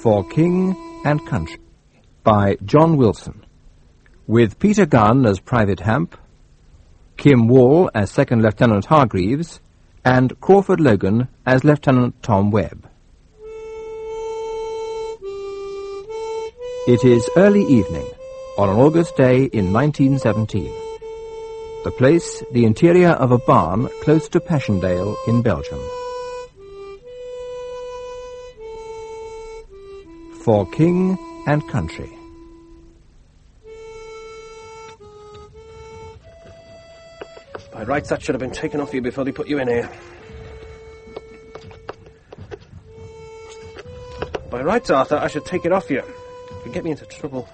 For King and Country by John Wilson, with Peter Gunn as Private Hamp, Kim Wall as Second Lieutenant Hargreaves, and Crawford Logan as Lieutenant Tom Webb. It is early evening on an August day in 1917. The place, the interior of a barn close to Passchendaele in Belgium. For King and Country. By rights, that should have been taken off you before they put you in here. By rights, Arthur, I should take it off you. It could get me into trouble.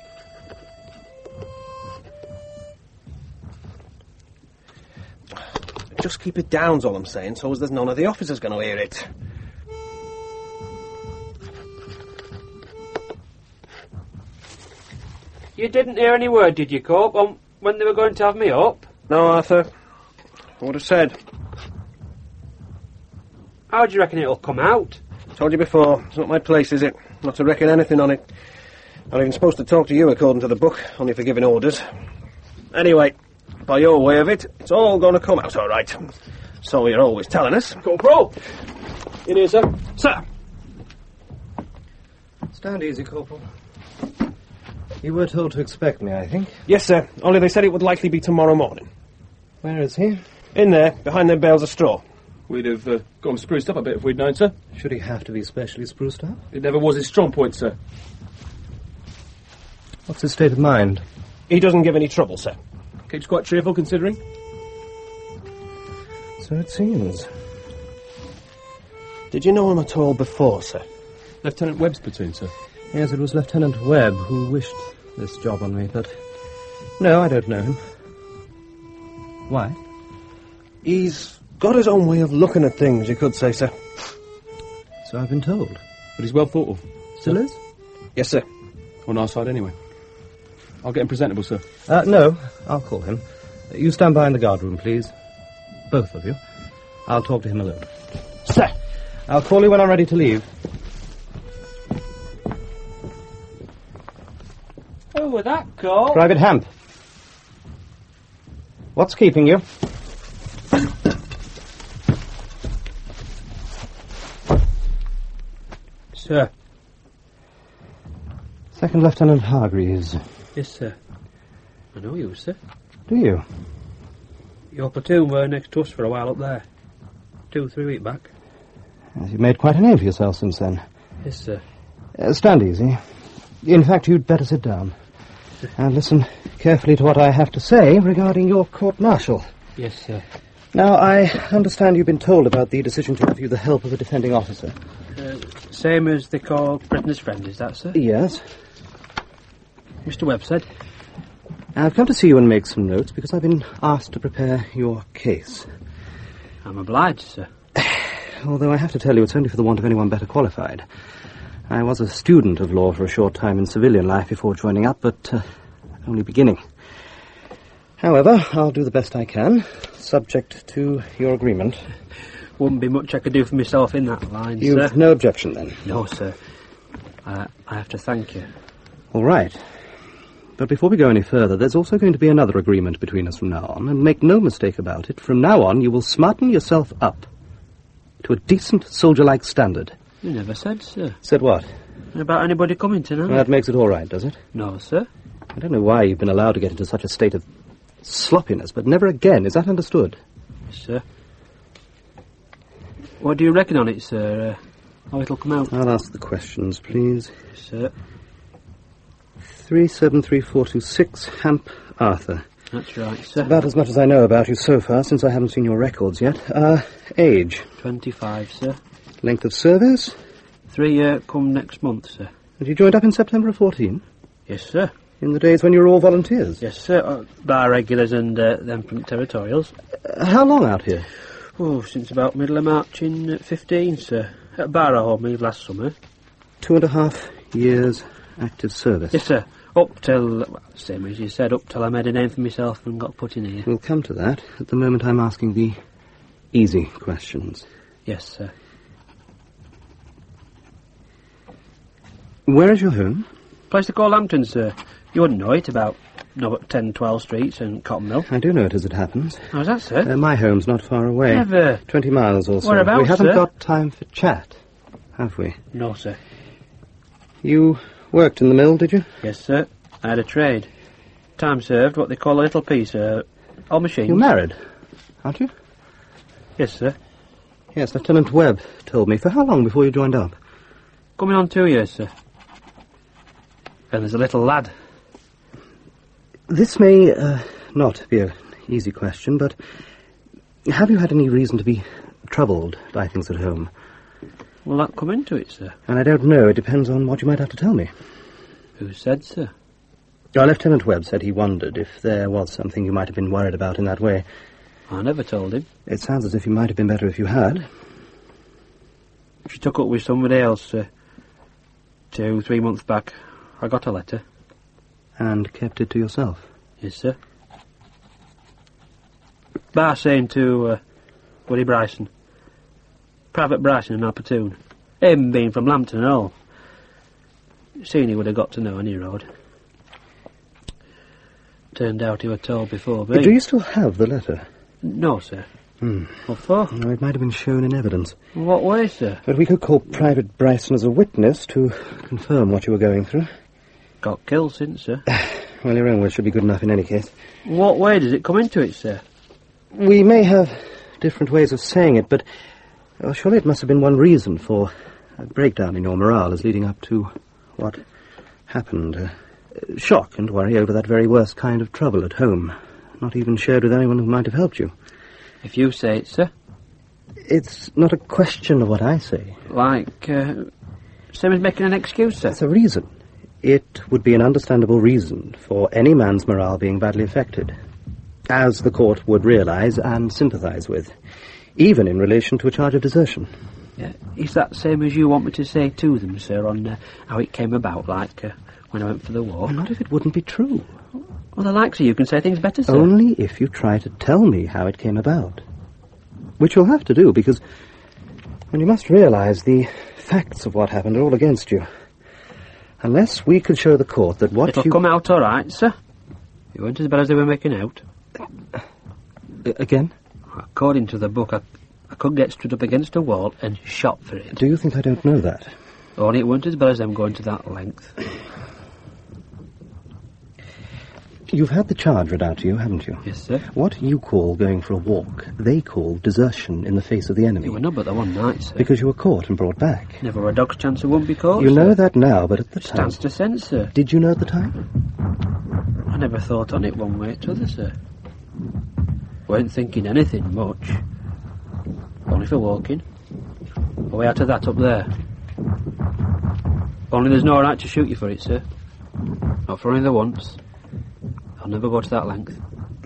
Just keep it down's all I'm saying, so as there's none of the officers going to hear it. You didn't hear any word, did you, Cope, on when they were going to have me up? No, Arthur. I would have said. How do you reckon it'll come out? Told you before, it's not my place, is it? Not to reckon anything on it. Not even supposed to talk to you according to the book, only for giving orders. Anyway, by your way of it, it's all going to come out all right. So you're always telling us. Corporal! In here, sir. Sir! Stand easy, Corporal. You were told to expect me, I think. Yes, sir. Only they said it would likely be tomorrow morning. Where is he? In there, behind them bales of straw. We'd have gone spruced up a bit if we'd known, sir. Should he have to be specially spruced up? It never was his strong point, sir. What's his state of mind? He doesn't give any trouble, sir. Keeps quite cheerful, considering. So it seems. Did you know him at all before, sir? Lieutenant Webb's platoon, sir. Yes, it was Lieutenant Webb who wished this job on me, but... No, I don't know him. Why? He's got his own way of looking at things, you could say, sir. So I've been told. But he's well thought of. Still is? Yes, sir. On our side, anyway. I'll get him presentable, sir. No, I'll call him. You stand by in the guard room, please. Both of you. I'll talk to him alone. Sir! I'll call you when I'm ready to leave. Who was that, Cope? Private Hamp. What's keeping you? Sir. Second Lieutenant Hargreaves. Yes, sir. I know you, sir. Do you? Your platoon were next to us for a while up there. 2-3 weeks back. Yes, you've made quite a name for yourself since then. Yes, sir. Stand easy. In fact, you'd better sit down. And listen carefully to what I have to say regarding your court-martial. Yes, sir. Now, I understand you've been told about the decision to refuse the help of a defending officer. Same as they call prisoner's friend, is that, sir? Yes. Mr. Webb said. I've come to see you and make some notes because I've been asked to prepare your case. I'm obliged, sir. Although I have to tell you, it's only for the want of anyone better qualified. I was a student of law for a short time in civilian life before joining up, but only beginning. However, I'll do the best I can, subject to your agreement. Wouldn't be much I could do for myself in that line, sir. You've no objection, then? No, sir. I have to thank you. All right. But before we go any further, there's also going to be another agreement between us from now on, and make no mistake about it, from now on you will smarten yourself up to a decent soldier-like standard. You never said, sir. Said what? About anybody coming tonight? Well, that makes it all right, does it? No, sir. I don't know why you've been allowed to get into such a state of sloppiness, but never again. Is that understood? Yes, sir. What do you reckon on it, sir? How it'll come out? I'll ask the questions, please. Yes, sir. 373426, Hamp Arthur. That's right, sir. About as much as I know about you so far, since I haven't seen your records yet. Age? 25, sir. Length of service? 3 year come next month, sir. And you joined up in September of 14? Yes, sir. In the days when you were all volunteers? Yes, sir. Bar regulars and them from territorials. How long out here? Oh, since about middle of March in 15, sir. At Barrow Mead last summer. 2.5 years active service? Yes, sir. Up till, well, same as you said, up till I made a name for myself and got put in here. We'll come to that. At the moment I'm asking the easy questions. Yes, sir. Where is your home? Place they call Lambton, sir. You wouldn't know it, about 10, 12 streets and Cotton Mill. I do know it as it happens. How's that, sir? My home's not far away. Never. 20 miles or so. Whereabouts, we haven't sir? got time for chat, have we? No, sir. You worked in the mill, did you? Yes, sir. I had a trade. Time served, what they call a little piece, all machines. You're married, aren't you? Yes, sir. Yes, Lieutenant Webb told me. For how long before you joined up? Coming on 2 years, sir. And there's a little lad. This may not be an easy question, but have you had any reason to be troubled by things at home? Will that come into it, sir? And I don't know. It depends on what you might have to tell me. Who said, sir? Lieutenant Webb said he wondered if there was something you might have been worried about in that way. I never told him. It sounds as if you might have been better if you had. She took up with somebody else, sir. 2, 3 months back. I got a letter. And kept it to yourself? Yes, sir. Bar saying to Woody Bryson. Private Bryson in our platoon. Him being from Lambton and all. Seen he would have got to know any road. Turned out he were told before me. Do you still have the letter? No, sir. What for? No, it might have been shown in evidence. What way, sir? But we could call Private Bryson as a witness to confirm what you were going through. Got killed since, sir. Well, your own word should be good enough in any case. What way does it come into it, sir? We may have different ways of saying it, but surely it must have been one reason for a breakdown in your morale as leading up to what happened. Shock and worry over that very worst kind of trouble at home. Not even shared with anyone who might have helped you. If you say it, sir. It's not a question of what I say. Like, same as making an excuse, sir. It's a reason. It would be an understandable reason for any man's morale being badly affected, as the court would realise and sympathise with, even in relation to a charge of desertion. Is that same as you want me to say to them, sir, on how it came about, like when I went for the war? Not if it wouldn't be true. Well, the likes of you can say things better, sir. Only if you try to tell me how it came about. Which you'll have to do, because you must realise the facts of what happened are all against you. Unless we could show the court that what It'll come out all right, sir. You weren't as bad as they were making out. Again? According to the book, I could get stood up against a wall and shot for it. Do you think I don't know that? Only it weren't as bad as them going to that length. You've had the charge read out to you, haven't you? Yes, sir. What you call going for a walk, they call desertion in the face of the enemy. You were not but the one night, sir. Because you were caught and brought back. Never a dog's chance of won't be caught, You sir. know that now, but at the time... Stands to sense, sir. Did you know at the time? I never thought on it one way or t'other, sir. Weren't thinking anything much. Only for walking. Away out of that up there. Only there's no right to shoot you for it, sir. Not for only the once. I'll never go to that length.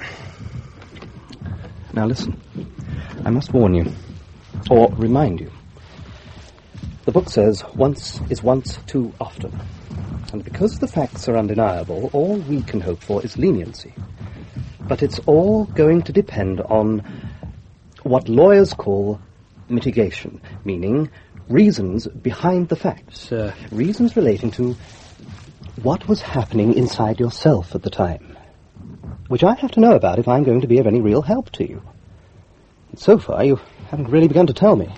Now listen. I must warn you. Or remind you. The book says once is once too often. And because the facts are undeniable, all we can hope for is leniency. But it's all going to depend on what lawyers call mitigation, meaning reasons behind the facts. Sir. Reasons relating to what was happening inside yourself at the time, which I have to know about if I'm going to be of any real help to you. And so far, you haven't really begun to tell me.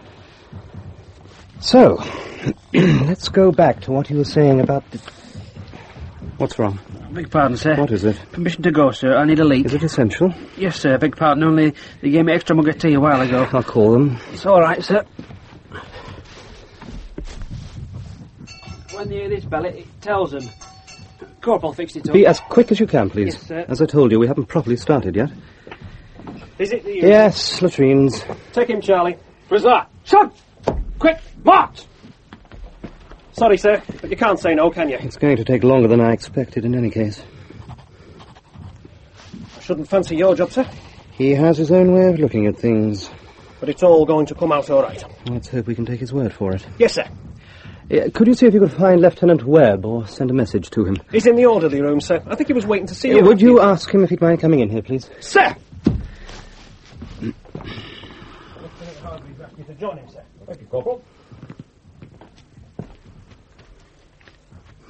So, let's go back to what you were saying about the... What's wrong? Beg pardon, sir. What is it? Permission to go, sir. I need a leak. Is it essential? Yes, sir. Beg pardon. Only they gave me extra mug of tea a while ago. I'll call them. It's all right, sir. When they hear this bell, it tells them. Corporal fixed it up. Be as quick as you can, please. Yes, sir. As I told you, we haven't properly started yet. Is it the... Yes, latrines. Take him, Charlie. Where's that? Son! Quick! March! Sorry, sir, but you can't say no, can you? It's going to take longer than I expected in any case. I shouldn't fancy your job, sir. He has his own way of looking at things. But it's all going to come out all right. Let's hope we can take his word for it. Yes, sir. Could you see if you could find Lieutenant Webb or send a message to him? He's in the orderly room, sir. I think he was waiting to see you. Would you ask him if he'd mind coming in here, please? Sir! To join him, sir. Thank you, Corporal.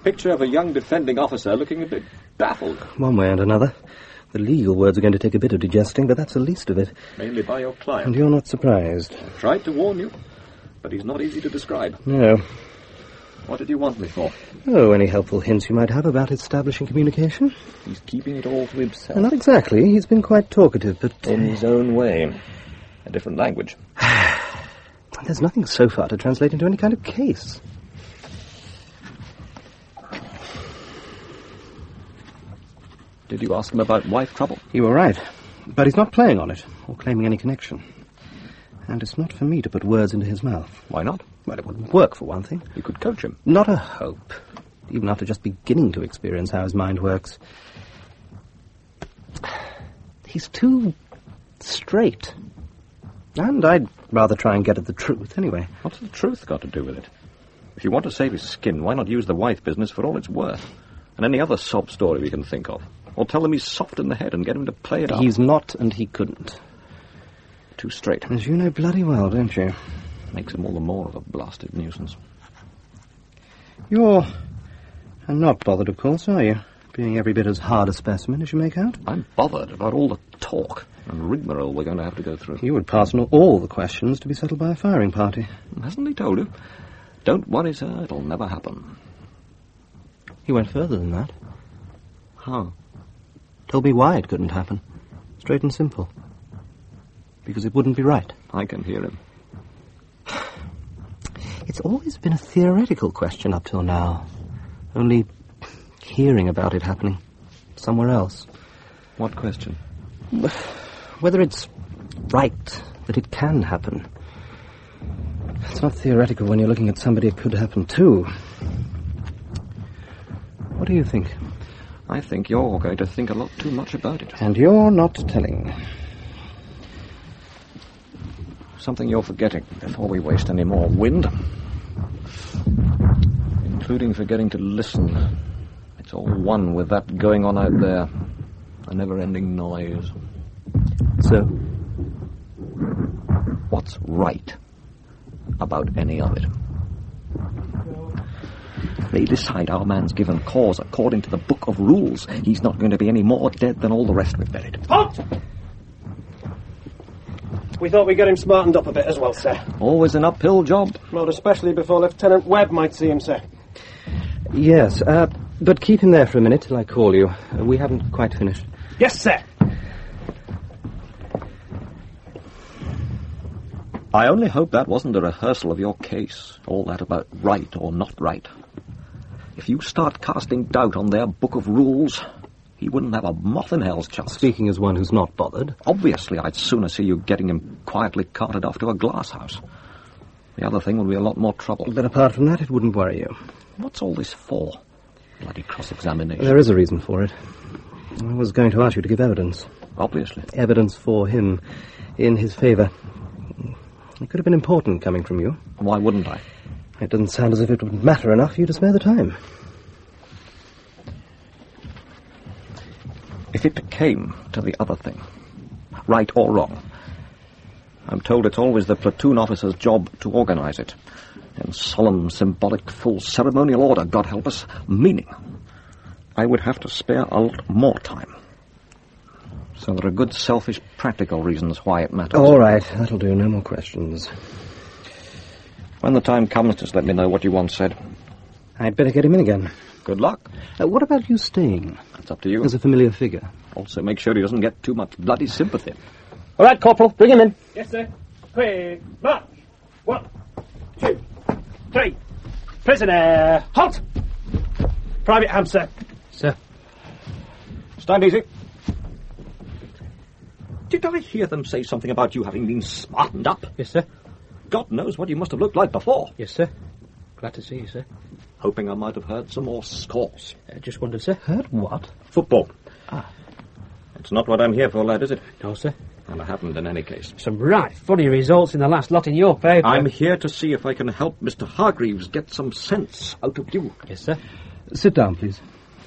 picture of a young defending officer looking a bit baffled. One way and another. The legal words are going to take a bit of digesting, but that's the least of it. Mainly by your client. And you're not surprised. I tried to warn you, but he's not easy to describe. No. What did you want me for? Oh, any helpful hints you might have about establishing communication? He's keeping it all to himself. Not exactly. He's been quite talkative, but... In his own way. A different language. There's nothing so far to translate into any kind of case. Did you ask him about wife trouble? You were right. But he's not playing on it, or claiming any connection. And it's not for me to put words into his mouth. Why not? Well, it wouldn't work, for one thing. You could coach him. Not a hope. Even after just beginning to experience how his mind works. He's too straight. And I'd rather try and get at the truth, anyway. What's the truth got to do with it? If you want to save his skin, why not use the wife business for all it's worth? And any other sob story we can think of. Or tell them he's soft in the head and get him to play it up. He's not, and he couldn't. Too straight. As you know bloody well, don't you? Makes him all the more of a blasted nuisance. You're not bothered, of course, are you? Being every bit as hard a specimen as you make out? I'm bothered about all the talk and rigmarole we're going to have to go through. You would pass on all the questions to be settled by a firing party. Hasn't he told you? Don't worry, sir, it'll never happen. He went further than that. How? Told me why it couldn't happen. Straight and simple. Because it wouldn't be right. I can hear him. It's always been a theoretical question up till now. Only hearing about it happening somewhere else. What question? Whether it's right that it can happen. It's not theoretical when you're looking at somebody it could happen to. What do you think? I think you're going to think a lot too much about it. And you're not telling. Something you're forgetting before we waste any more wind. Including forgetting to listen. It's all one with that going on out there. A never-ending noise. So? What's right about any of it? They decide our man's given cause according to the book of rules. He's not going to be any more dead than all the rest we've buried. Halt! We thought we'd get him smartened up a bit as well, sir. Always an uphill job. More especially before Lieutenant Webb might see him, sir. Yes, but keep him there for a minute till I call you. We haven't quite finished. Yes, sir. I only hope that wasn't a rehearsal of your case. All that about right or not right. If you start casting doubt on their book of rules, he wouldn't have a moth in hell's chance. Speaking as one who's not bothered. Obviously, I'd sooner see you getting him quietly carted off to a glass house. The other thing will be a lot more trouble. But apart from that, it wouldn't worry you. What's all this for? Bloody cross-examination. There is a reason for it. I was going to ask you to give evidence. Obviously. Evidence for him, in his favour. It could have been important coming from you. Why wouldn't I? It doesn't sound as if it would matter enough for you to spare the time. If it came to the other thing, right or wrong, I'm told it's always the platoon officer's job to organize it. In solemn, symbolic, full ceremonial order, God help us, meaning I would have to spare a lot more time. So there are good, selfish, practical reasons why it matters. All right, that'll do. No more questions. When the time comes, just let me know what you once said. I'd better get him in again. Good luck. What about you staying? It's up to you. As a familiar figure. Also, make sure he doesn't get too much bloody sympathy. All right, Corporal, bring him in. Yes, sir. Quick, march. 1, 2, 3. Prisoner, halt! Private Ham, sir. Sir. Stand easy. Did I hear them say something about you having been smartened up? Yes, sir. God knows what you must have looked like before. Yes, sir. Glad to see you, sir. Hoping I might have heard some more scores. Just wondered, sir. Heard what? Football. It's not what I'm here for, lad, is it? No, sir. And I haven't in any case. Some right funny results in the last lot in your paper. I'm here to see if I can help Mr. Hargreaves get some sense out of you. Yes, sir. Sit down, please.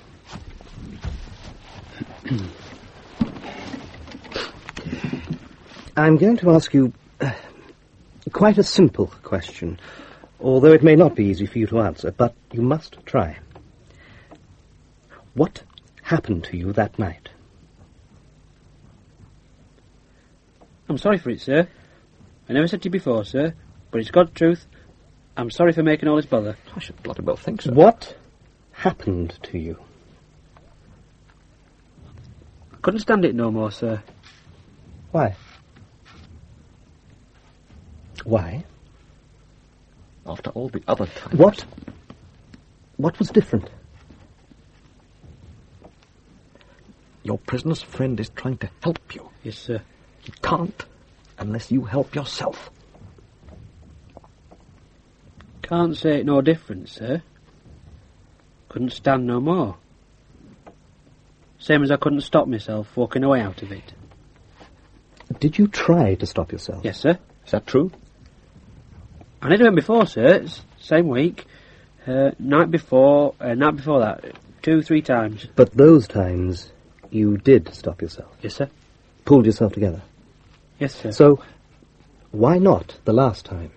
I'm going to ask you quite a simple question, although it may not be easy for you to answer, but you must try. What happened to you that night? I'm sorry for it, sir. I never said to you before, sir, but it's God's truth. I'm sorry for making all this bother. I should bloody well think so. What happened to you? I couldn't stand it no more, sir. Why? Why? After all the other times. What was different? Your prisoner's friend is trying to help you. Yes, sir. He can't unless you help yourself. Can't say it no different, sir. Couldn't stand no more. Same as I couldn't stop myself walking away out of it. Did you try to stop yourself? Yes, sir. Is that true? I never went before, sir. Same week. Night before that. 2-3 times. But those times, you did stop yourself. Yes, sir. Pulled yourself together. Yes, sir. So, why not the last time?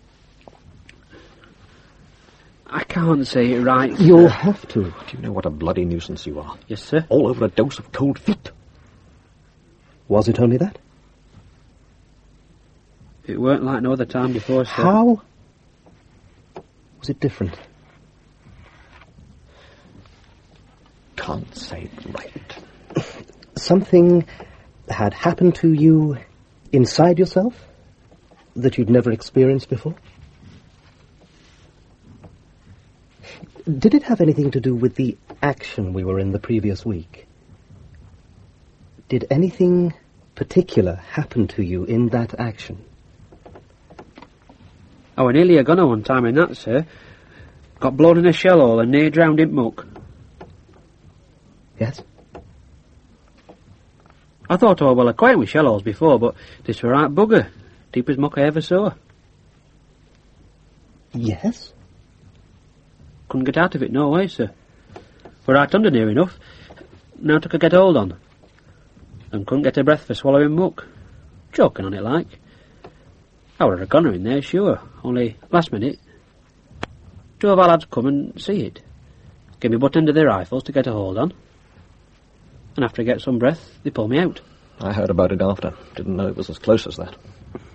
I can't say it right. You'll have to. Do you know what a bloody nuisance you are? Yes, sir. All over a dose of cold feet. Was it only that? It weren't like no other time before, sir. How was it different? Can't say it right. Something had happened to you inside yourself that you'd never experienced before? Did it have anything to do with the action we were in the previous week? Did anything particular happen to you in that action? I were nearly a gunner one time in that, sir. Got blown in a shell hole and near drowned in muck. Yes? I thought I was well acquainted with shell holes before, but this were right bugger. Deep as muck I ever saw. Yes? Couldn't get out of it no way, sir. Were right under near enough. Now took a get hold on. And couldn't get a breath for swallowing muck. Choking on it like. I were a gunner in there, sure. Only last minute, 2 of our lads come and see it. Give me butt end of their rifles to get a hold on. And after I get some breath, they pull me out. I heard about it after. Didn't know it was as close as that.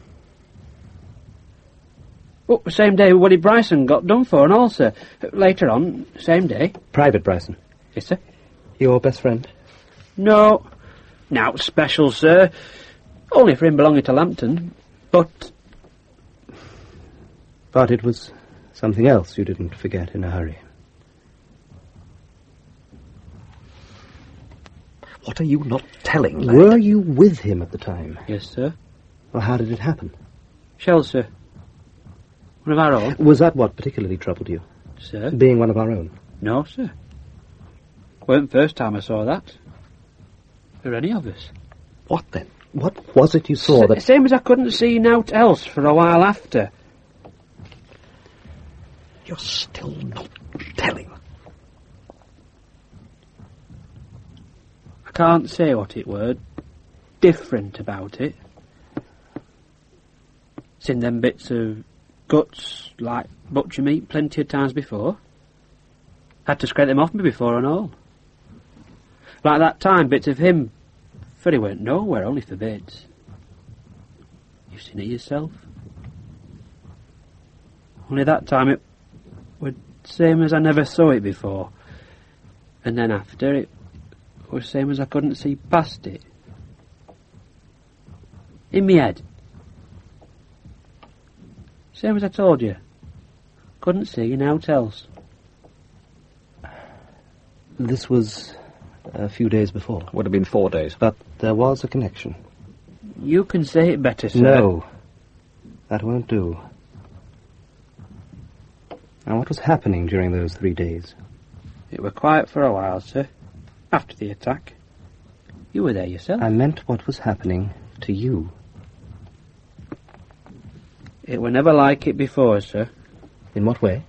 Oh, same day Woody Bryson got done for and all, sir. Later on, same day. Private Bryson. Yes, sir. Your best friend? No. Now, special, sir. Only for him belonging to Lambton. But it was something else you didn't forget in a hurry. What are you not telling, lad? Were you with him at the time? yes, sir. Or how did it happen? Shell, sir. One of our own. Was that what particularly troubled you? Sir? Being one of our own? No, sir. Weren't the first time I saw that. Or any of us. What then? What was it you saw that... Same as I couldn't see naught else for a while after. You're still not telling. I can't say what it were. Different about it. Seen them bits of guts like butcher meat plenty of times before. Had to scrape them off me before and all. Like that time, bits of him, for he went nowhere, only for bits. You've seen it yourself. Only that time it was same as I never saw it before. And then after it was same as I couldn't see past it. In me head. Same as I told you. Couldn't see naught else. This was a few days before. Would have been 4 days. But there was a connection. You can say it better, sir. No. That won't do. Now, what was happening during those 3 days? It were quiet for a while, sir. After the attack. You were there yourself. I meant what was happening to you. It were never like it before, sir. In what way?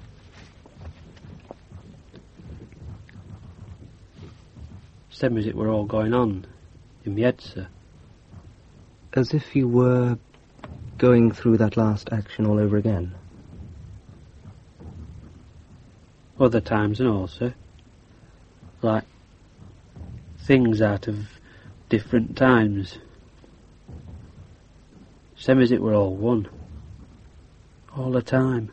Same as it were all going on in me head, sir. As if you were going through that last action all over again. Other times and all, sir. Like things out of different times. Same as it were all one. All the time.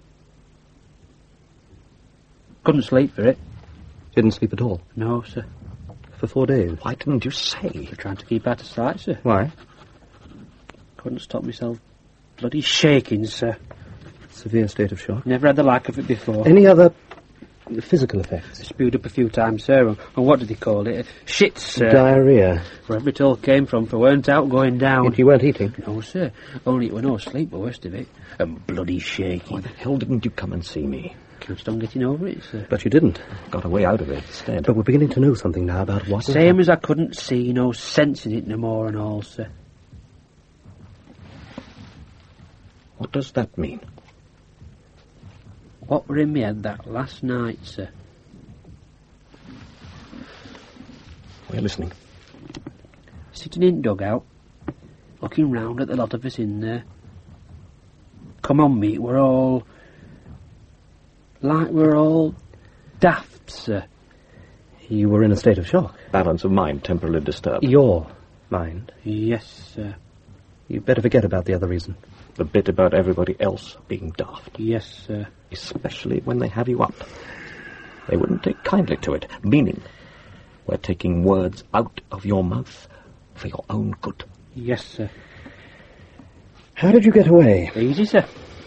Couldn't sleep for it. Didn't sleep at all? No, sir. For 4 days? Why didn't you say? For trying to keep out of sight, sir. Why? Couldn't stop myself bloody shaking, sir. Severe state of shock. Never had the like of it before. Any other physical effects? Spewed up a few times, sir. And what did he call it? Shits, sir. Diarrhea. Wherever it all came from, for weren't out going down. You weren't eating? No, sir. Only it were no sleep, the worst of it. And bloody shaking. Why the hell didn't you come and see me? Counted on getting over it, sir. But you didn't. Got a way out of it instead. But we're beginning to know something now about what... Same as I couldn't see no sense in it no more and all, sir. What does that mean? What were in me head that last night, sir? We're listening. Sitting in dugout, looking round at the lot of us in there. Come on, mate, we're all... like we're all daft, sir. You were in a state of shock? Balance of mind temporarily disturbed. Your mind? Yes, sir. You'd better forget about the other reason. The bit about everybody else being daft. Yes, sir. Especially when they have you up. They wouldn't take kindly to it. Meaning, we're taking words out of your mouth for your own good. Yes, sir. How did you get away? Easy, sir.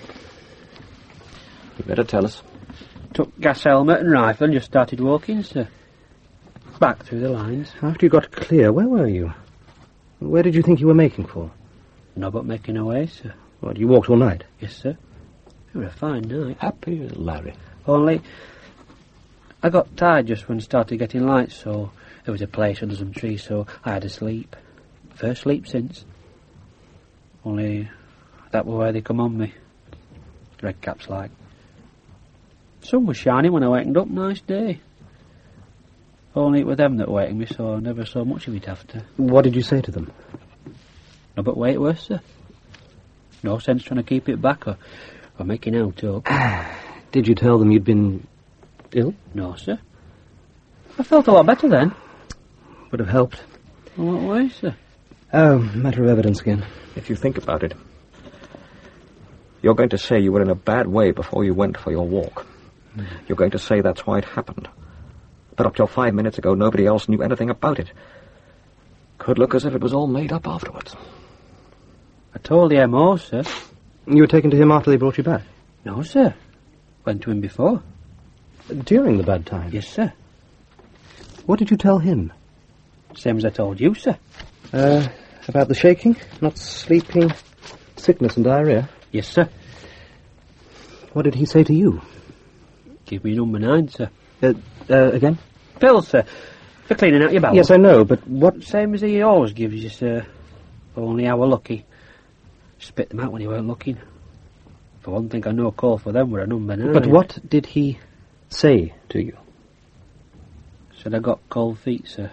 You better tell us. Took gas helmet and rifle and just started walking, sir. Back through the lines. After you got clear, where were you? Where did you think you were making for? No, but making away, sir. What, you walked all night? Yes, sir. It was a fine night. Happy as Larry. Only, I got tired just when it started getting light, so there was a place under some trees, so I had to sleep. First sleep since. Only, that was where they come on me. Red caps like. Sun was shining when I wakened up, nice day. Only it were them that wakened me, so I never saw much of it after. What did you say to them? No, but wait worse, sir. No sense trying to keep it back or making out up. Did you tell them you'd been ill? No, sir. I felt a lot better then. Would have helped. In what way, sir? Oh, matter of evidence again. If you think about it, you're going to say you were in a bad way before you went for your walk. You're going to say that's why it happened. But up till 5 minutes ago, nobody else knew anything about it. Could look as if it was all made up afterwards. I told the M.O., sir. You were taken to him after they brought you back? No, sir. Went to him before. During the bad time? Yes, sir. What did you tell him? Same as I told you, sir. About the shaking, not sleeping, sickness and diarrhea? Yes, sir. What did he say to you? Give me number 9, sir. Again? Pills, sir. For cleaning out your bowels. Yes, I know, but what... Same as he always gives you, sir. Only I were lucky. Spit them out when he weren't looking. For one thing, I know a call for them were a number 9. But what did he say to you? Said I got cold feet, sir.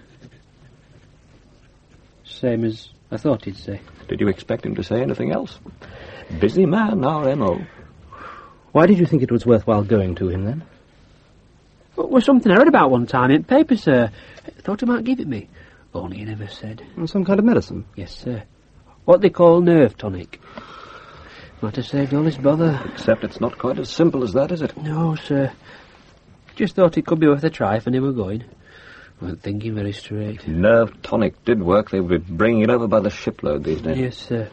Same as I thought he'd say. Did you expect him to say anything else? Busy man, our M.O. Why did you think it was worthwhile going to him, then? It was something I read about one time in paper, sir. Thought he might give it me. Only he never said. Some kind of medicine? Yes, sir. What they call nerve tonic. Might have saved all this bother. Except it's not quite as simple as that, is it? No, sir. Just thought it could be worth a try if I knew we were going. Weren't thinking very straight. Nerve tonic did work. They were bringing it over by the shipload these days. Yes, sir.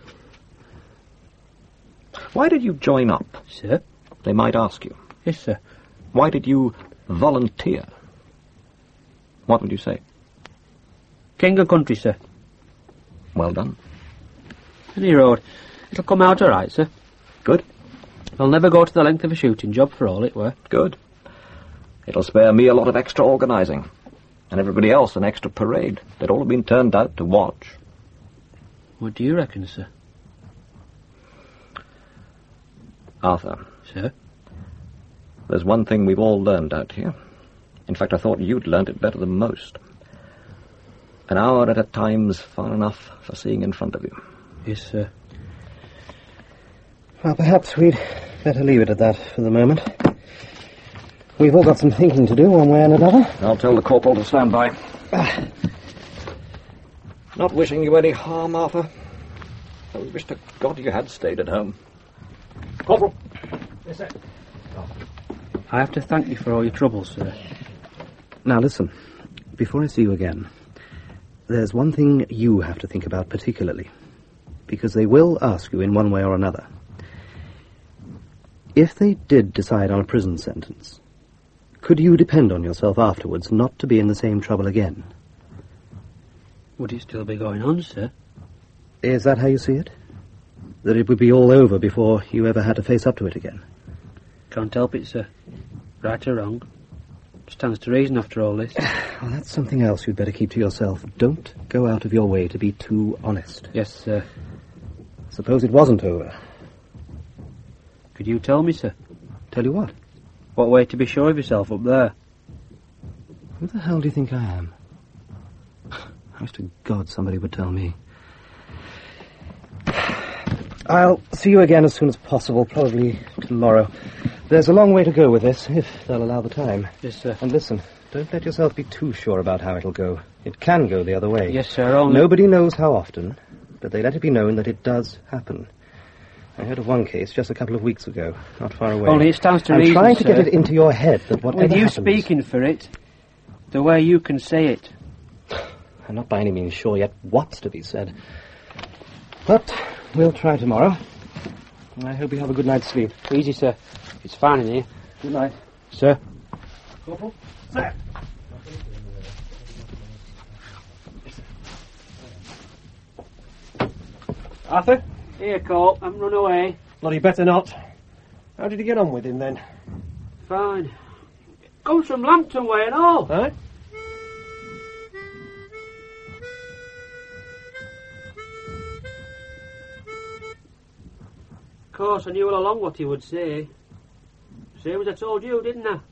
Why did you join up? Sir? They might ask you. Yes, sir. Why did you volunteer? What would you say? King of country, sir. Well done. Any road. It'll come out all right, sir. Good. I'll never go to the length of a shooting job for all it were. Good. It'll spare me a lot of extra organising. And everybody else an extra parade. They'd all have been turned out to watch. What do you reckon, sir? Arthur. Sir? There's one thing we've all learned out here. In fact, I thought you'd learned it better than most. An hour at a time's far enough for seeing in front of you. Yes, sir. Well, perhaps we'd better leave it at that for the moment. We've all got some thinking to do, one way and another. I'll tell the corporal to stand by. Not wishing you any harm, Arthur. I wish to God you had stayed at home. Corporal. Yes, sir. I have to thank you for all your troubles, sir. Now listen, before I see you again, there's one thing you have to think about particularly, because they will ask you in one way or another. If they did decide on a prison sentence, could you depend on yourself afterwards not to be in the same trouble again? Would it still be going on, sir? Is that how you see it? That it would be all over before you ever had to face up to it again? Can't help it, sir. Right or wrong. Stands to reason after all this. Well, that's something else you'd better keep to yourself. Don't go out of your way to be too honest. Yes, sir. Suppose it wasn't over. Could you tell me, sir? Tell you what? What way to be sure of yourself up there? Who the hell do you think I am? I wish to God somebody would tell me. I'll see you again as soon as possible, probably tomorrow. There's a long way to go with this, if they'll allow the time. Yes, sir. And listen, don't let yourself be too sure about how it'll go. It can go the other way. Yes, sir, only... Nobody knows how often, but they let it be known that it does happen. I heard of one case just a couple of weeks ago, not far away. Only it stands to I'm reason, trying to sir, get it into your head that whatever with you happens... speaking for it, the way you can say it. I'm not by any means sure yet what's to be said. But we'll try tomorrow. I hope you have a good night's sleep. Easy, sir. It's fine in here. Good night. Sir? Corporal? Sir! Arthur? Here, Cole. I'm run away. Bloody better not. How did you get on with him, then? Fine. Comes from Lambton way and all. Huh? Of course, I knew all along what he would say. Same as I told you, didn't I?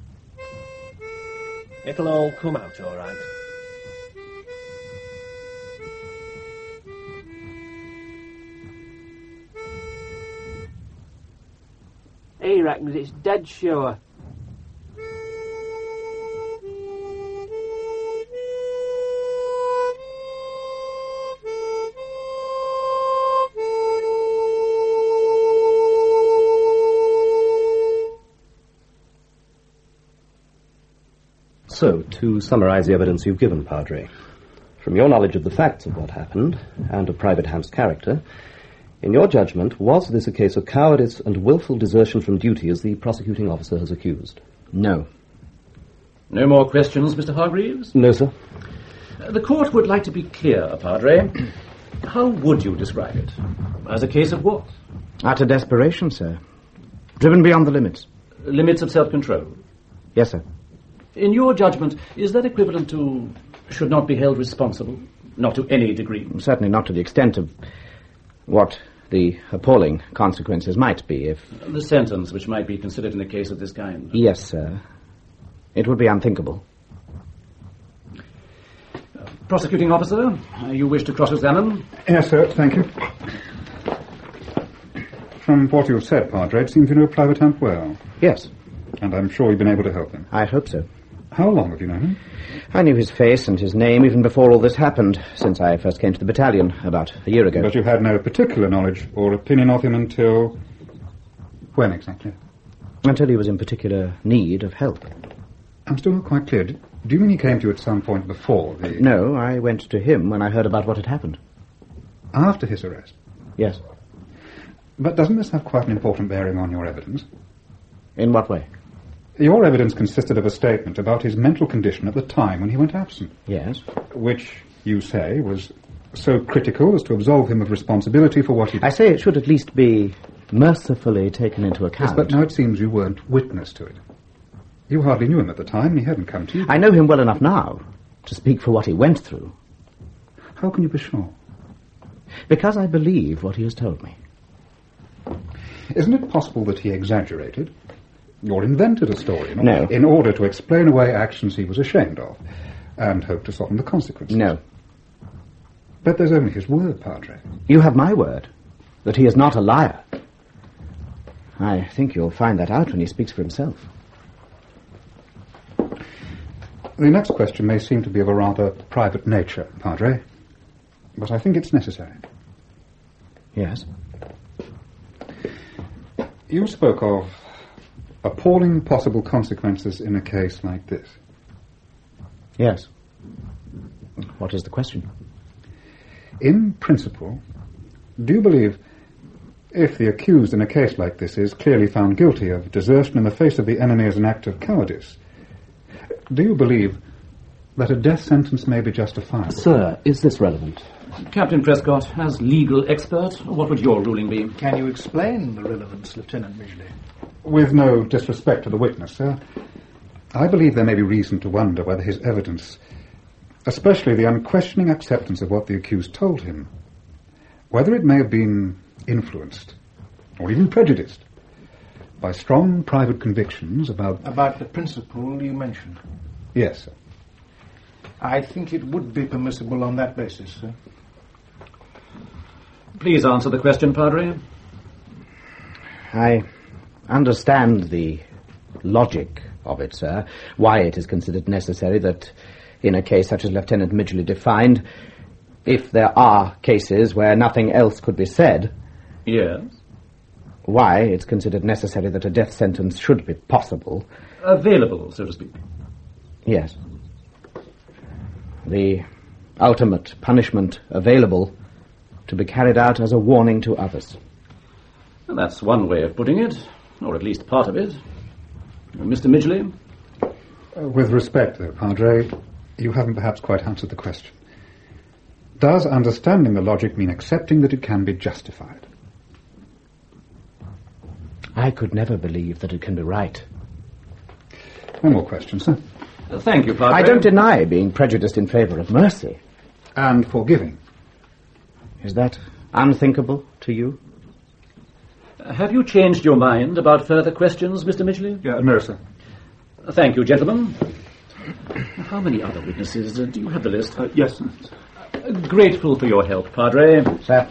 It'll all come out all right. He reckons it's dead sure. So, to summarize the evidence you've given, Padre, from your knowledge of the facts of what happened, and of Private Hamp's character, in your judgment, was this a case of cowardice and willful desertion from duty as the prosecuting officer has accused? No. No more questions, Mr. Hargreaves? No, sir. The court would like to be clear, Padre. How would you describe it? As a case of what? Utter desperation, sir. Driven beyond the limits. Limits of self-control. Yes, sir. In your judgment, is that equivalent to should not be held responsible? Not to any degree? Certainly not to the extent of what the appalling consequences might be if... The sentence which might be considered in a case of this kind? Yes, sir. It would be unthinkable. Prosecuting officer, you wish to cross-examine? Yes, sir, thank you. From what you've said, Padre, it seems you know Private Hamp well. Yes. And I'm sure you've been able to help him. I hope so. How long have you known him? I knew his face and his name even before all this happened, since I first came to the battalion about a year ago. But you had no particular knowledge or opinion of him until... when exactly? Until he was in particular need of help. I'm still not quite clear. Do you mean he came to you at some point before the... No, I went to him when I heard about what had happened. After his arrest? Yes. But doesn't this have quite an important bearing on your evidence? In what way? Your evidence consisted of a statement about his mental condition at the time when he went absent. Yes. Which, you say, was so critical as to absolve him of responsibility for what he did. I say it should at least be mercifully taken into account. Yes, but now it seems you weren't witness to it. You hardly knew him at the time, and he hadn't come to you. I know him well enough now to speak for what he went through. How can you be sure? Because I believe what he has told me. Isn't it possible that he exaggerated or invented a story No. in order to explain away actions he was ashamed of and hoped to soften the consequences? No. But there's only his word, Padre. You have my word that he is not a liar. I think you'll find that out when he speaks for himself. The next question may seem to be of a rather private nature, Padre, but I think it's necessary. Yes? You spoke of appalling possible consequences in a case like this. Yes. What is the question? In principle, do you believe if the accused in a case like this is clearly found guilty of desertion in the face of the enemy as an act of cowardice, do you believe that a death sentence may be justifiable? Sir, is this relevant? Captain Prescott, as legal expert, what would your ruling be? Can you explain the relevance, Lieutenant Midgley? With no disrespect to the witness, sir, I believe there may be reason to wonder whether his evidence, especially the unquestioning acceptance of what the accused told him, whether it may have been influenced, or even prejudiced, by strong private convictions about... About the principle you mentioned? Yes, sir. I think it would be permissible on that basis, sir. Please answer the question, Padre. I understand the logic of it, sir, why it is considered necessary that in a case such as Lieutenant Midgley defined, if there are cases where nothing else could be said... Yes? Why it's considered necessary that a death sentence should be possible. Available, so to speak. Yes. The ultimate punishment available to be carried out as a warning to others. Well, that's one way of putting it, or at least part of it. Mr. Midgley? With respect, though, Padre, you haven't perhaps quite answered the question. Does understanding the logic mean accepting that it can be justified? I could never believe that it can be right. No more questions, sir. Thank you, Padre. I don't deny being prejudiced in favour of mercy. And forgiving. Is that unthinkable to you? Have you changed your mind about further questions, Mr. Midgley? No, sir. Thank you, gentlemen. How many other witnesses? Do you have the list? Yes, sir. Grateful for your help, Padre. Sir.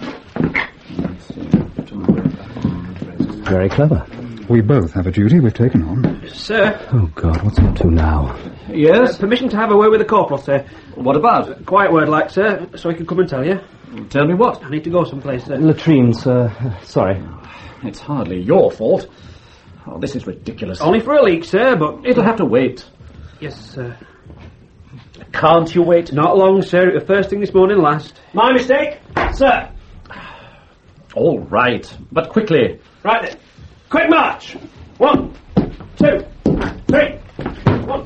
Very clever. We both have a duty we've taken on. Sir? Oh, God, what's he up to now? Yes? Permission to have a word with the corporal, sir. What about? Quiet word, like, sir, so he can come and tell you. Tell me what? I need to go someplace, sir. Latrine, sir. Sorry. It's hardly your fault. Oh, this is ridiculous. Only for a leak, sir, but... It'll have to wait. Yes, sir. Can't you wait? Not long, sir. It was first thing this morning, last. My mistake, sir. All right, but quickly. Right then. Quick march! 1, 2, 3, 1.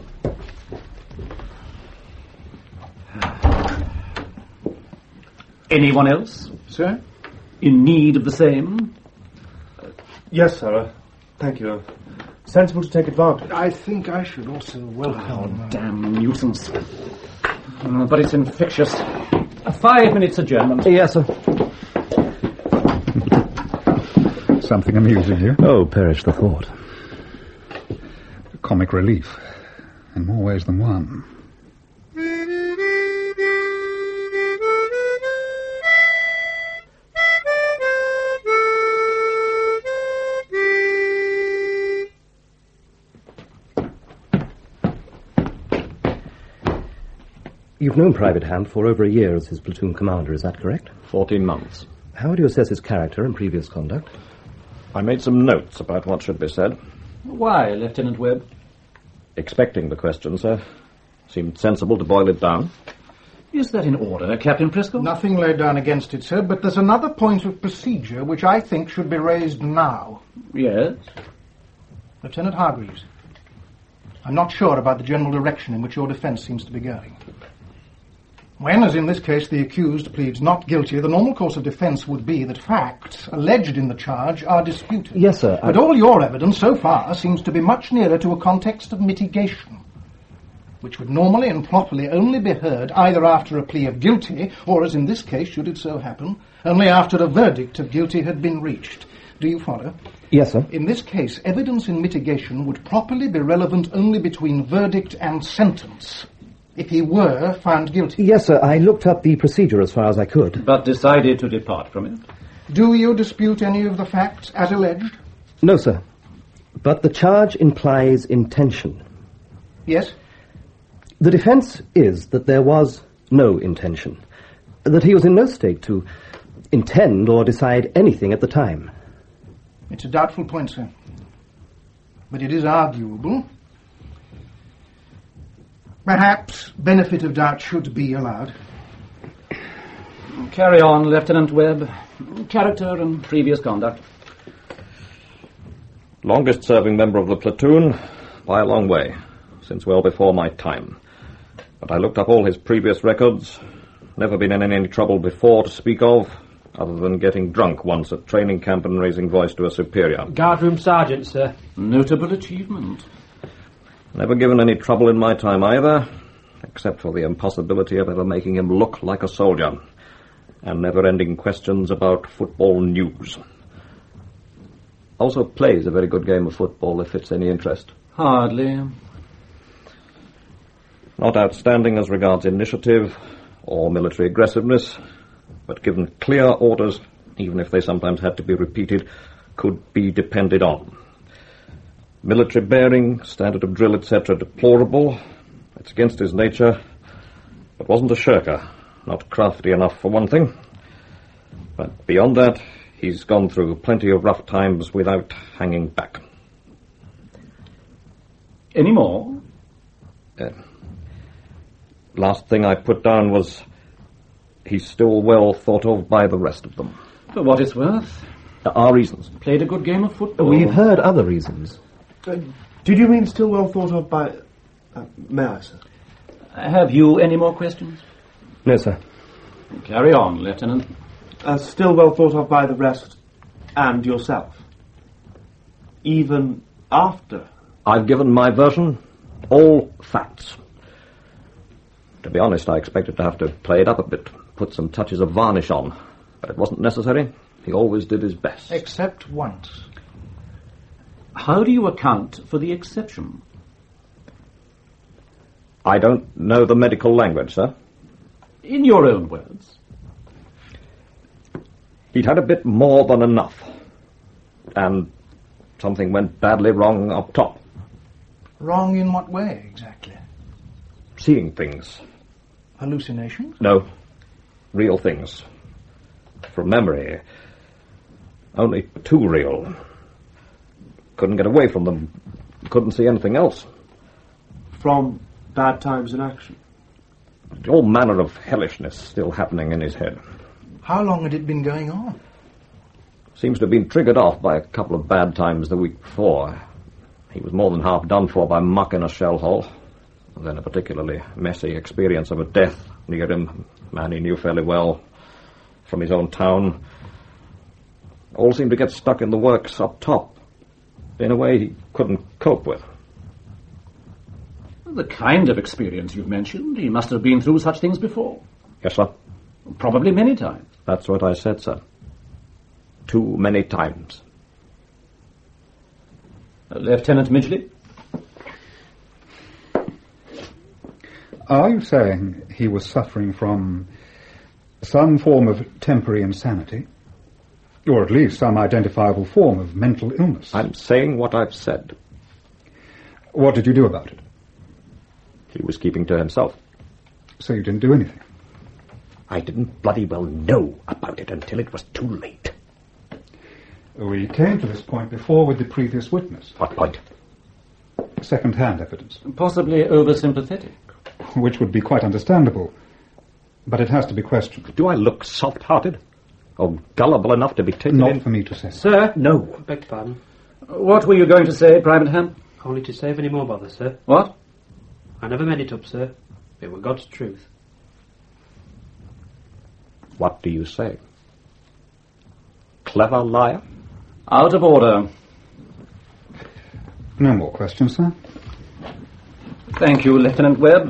Anyone else? Sir? In need of the same? Yes, sir. Thank you. Sensible to take advantage. I think I should also welcome... Oh, damn nuisance. But it's infectious. 5 minutes adjournment. Yes, sir. Something amusing you? Oh, perish the thought. Comic relief. In more ways than one. You've known Private Hamp for over a year as his platoon commander, is that correct? 14 months. How would you assess his character and previous conduct? I made some notes about what should be said. Why, Lieutenant Webb? Expecting the question, sir. Seemed sensible to boil it down. Is that in order, Captain Prescott? Nothing laid down against it, sir, but there's another point of procedure which I think should be raised now. Yes? Lieutenant Hargreaves, I'm not sure about the general direction in which your defence seems to be going. When, as in this case, the accused pleads not guilty, the normal course of defence would be that facts alleged in the charge are disputed. Yes, sir. But all your evidence so far seems to be much nearer to a context of mitigation, which would normally and properly only be heard either after a plea of guilty, or, as in this case, should it so happen, only after a verdict of guilty had been reached. Do you follow? Yes, sir. In this case, evidence in mitigation would properly be relevant only between verdict and sentence, if he were found guilty. Yes, sir. I looked up the procedure as far as I could. But decided to depart from it? Do you dispute any of the facts as alleged? No, sir. But the charge implies intention. Yes? The defence is that there was no intention, that he was in no state to intend or decide anything at the time. It's a doubtful point, sir. But it is arguable. Perhaps benefit of doubt should be allowed. Carry on, Lieutenant Webb. Character and previous conduct. Longest-serving member of the platoon, by a long way, since well before my time. But I looked up all his previous records. Never been in any trouble before to speak of, other than getting drunk once at training camp and raising voice to a superior. Guardroom sergeant, sir. Notable achievement. Never given any trouble in my time either, except for the impossibility of ever making him look like a soldier, and never-ending questions about football news. Also plays a very good game of football, if it's any interest. Hardly. Not outstanding as regards initiative or military aggressiveness, but given clear orders, even if they sometimes had to be repeated, could be depended on. Military bearing, standard of drill, etc., deplorable. It's against his nature, but wasn't a shirker. Not crafty enough, for one thing. But beyond that, he's gone through plenty of rough times without hanging back. Any more? Last thing I put down was he's still well thought of by the rest of them. For what it's worth. There are reasons. Played a good game of football. We've heard other reasons. Did you mean still well thought of by... may I, sir? Have you any more questions? No, sir. Carry on, Lieutenant. Still well thought of by the rest and yourself? Even after? I've given my version, all facts. To be honest, I expected to have to play it up a bit, put some touches of varnish on, but it wasn't necessary. He always did his best. Except once. How do you account for the exception? I don't know the medical language, sir. In your own words. He'd had a bit more than enough, and something went badly wrong up top. Wrong in what way, exactly? Seeing things. Hallucinations? No, real things. From memory. Only too real. Couldn't get away from them. Couldn't see anything else. From bad times in action? All manner of hellishness still happening in his head. How long had it been going on? Seems to have been triggered off by a couple of bad times the week before. He was more than half done for by muck in a shell hole. Then a particularly messy experience of a death near him, a man he knew fairly well, from his own town. All seemed to get stuck in the works up top, in a way he couldn't cope with. The kind of experience you've mentioned, he must have been through such things before. Yes, sir. Probably many times. That's what I said, sir. Too many times. Lieutenant Midgley? Are you saying he was suffering from some form of temporary insanity? Or at least some identifiable form of mental illness? I'm saying what I've said. What did you do about it? He was keeping to himself. So you didn't do anything? I didn't bloody well know about it until it was too late. We came to this point before with the previous witness. What point? Second-hand evidence. Possibly oversympathetic. Which would be quite understandable. But it has to be questioned. Do I look soft-hearted? Or gullible enough to be taken Not in? for me to say. Sir? No. Beg your pardon. What were you going to say, Private Ham? Only to save any more bother, sir. What? I never made it up, sir. It were God's truth. What do you say? Clever liar? Out of order. No more questions, sir? Thank you, Lieutenant Webb.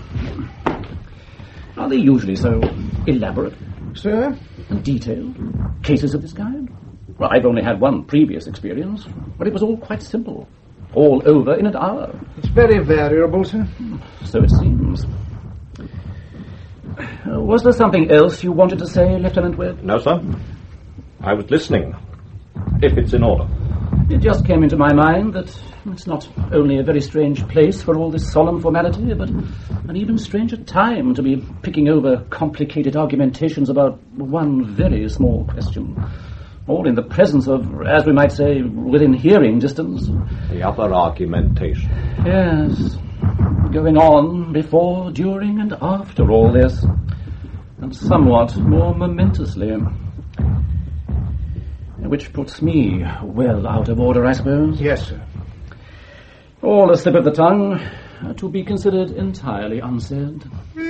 Are they usually so elaborate? Sir? And detailed? Cases of this kind? Well, I've only had one previous experience, but it was all quite simple. All over in an hour. It's very variable, sir. So it seems. Was there something else you wanted to say, Lieutenant Webb? No, sir. I was listening. If it's in order. It just came into my mind that it's not only a very strange place for all this solemn formality, but an even stranger time to be picking over complicated argumentations about one very small question. All in the presence of, as we might say, within hearing distance. The other argumentation. Yes. Going on before, during, and after all this. And somewhat more momentously. Which puts me well out of order, I suppose. Yes, sir. All a slip of the tongue, to be considered entirely unsaid.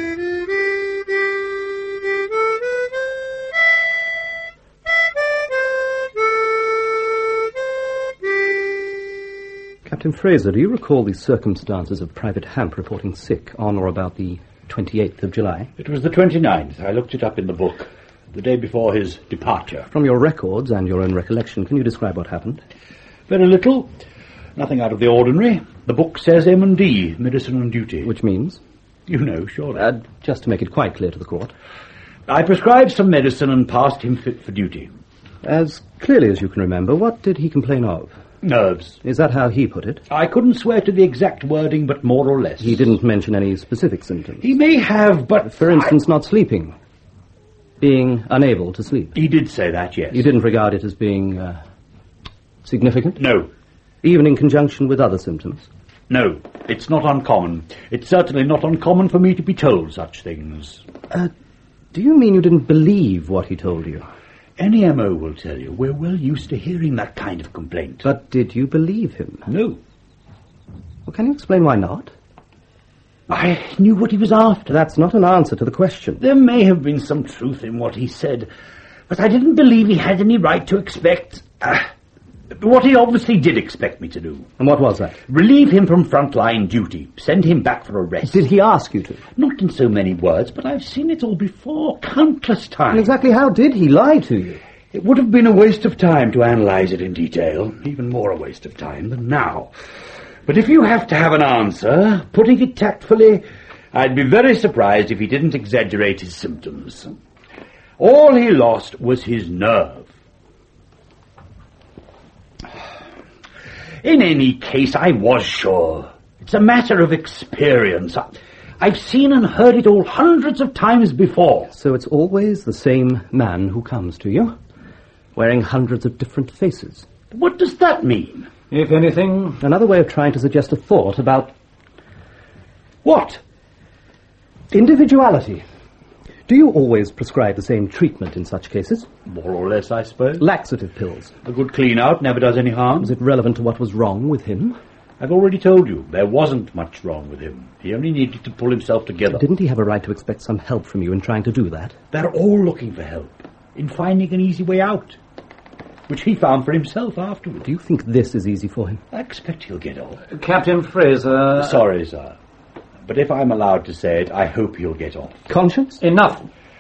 Captain Fraser, do you recall the circumstances of Private Hamp reporting sick on or about the 28th of July? It was the 29th. I looked it up in the book. The day before his departure. From your records and your own recollection, can you describe what happened? Very little. Nothing out of the ordinary. The book says M&D, medicine on duty. Which means? You know, surely. Just to make it quite clear to the court. I prescribed some medicine and passed him fit for duty. As clearly as you can remember, what did he complain of? Nerves. Is that how he put it? I couldn't swear to the exact wording, but more or less. He didn't mention any specific symptoms? He may have, but... For instance, not sleeping. Being unable to sleep. He did say that, yes. You didn't regard it as being significant? No. Even in conjunction with other symptoms? No. It's not uncommon. It's certainly not uncommon for me to be told such things. Do you mean you didn't believe what he told you? Any MO will tell you. We're well used to hearing that kind of complaint. But did you believe him? No. Well, can you explain why not? I knew what he was after. That's not an answer to the question. There may have been some truth in what he said, but I didn't believe he had any right to expect... what he obviously did expect me to do. And what was that? Relieve him from frontline duty. Send him back for a rest. Did he ask you to? Not in so many words, but I've seen it all before, countless times. And exactly how did he lie to you? It would have been a waste of time to analyse it in detail. Even more a waste of time than now. But if you have to have an answer, putting it tactfully, I'd be very surprised if he didn't exaggerate his symptoms. All he lost was his nerve. In any case, I was sure. It's a matter of experience. I've seen and heard it all hundreds of times before. So it's always the same man who comes to you, wearing hundreds of different faces. What does that mean? If anything... Another way of trying to suggest a thought about... What? Individuality. Do you always prescribe the same treatment in such cases? More or less, I suppose. Laxative pills. A good clean-out never does any harm. Was it relevant to what was wrong with him? I've already told you, there wasn't much wrong with him. He only needed to pull himself together. Didn't he have a right to expect some help from you in trying to do that? They're all looking for help, in finding an easy way out, which he found for himself afterwards. Do you think this is easy for him? I expect he'll get off. Captain Fraser... Sorry, sir. But if I'm allowed to say it, I hope he'll get off. Conscience? Enough.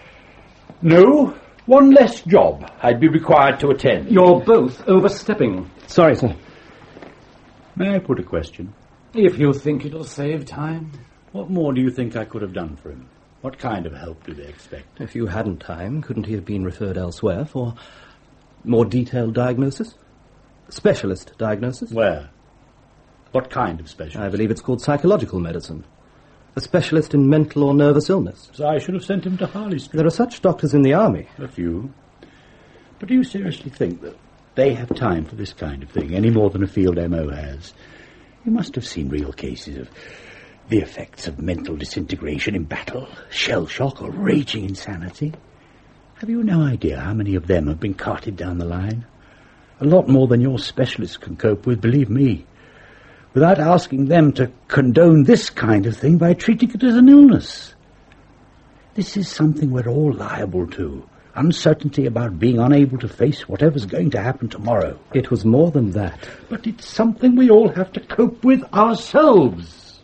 No, one less job I'd be required to attend. You're both overstepping. Sorry, sir. May I put a question? If you think it'll save time. What more do you think I could have done for him? What kind of help do they expect? If you hadn't time, couldn't he have been referred elsewhere for more detailed diagnosis? Specialist diagnosis? Where? What kind of specialist? I believe it's called psychological medicine. A specialist in mental or nervous illness. So I should have sent him to Harley Street. There are such doctors in the army. A few. But do you seriously think that they have time for this kind of thing, any more than a field MO has? You must have seen real cases of the effects of mental disintegration in battle, shell shock, or raging insanity. Have you no idea how many of them have been carted down the line? A lot more than your specialists can cope with, believe me. Without asking them to condone this kind of thing by treating it as an illness. This is something we're all liable to. Uncertainty about being unable to face whatever's going to happen tomorrow. It was more than that. But it's something we all have to cope with ourselves.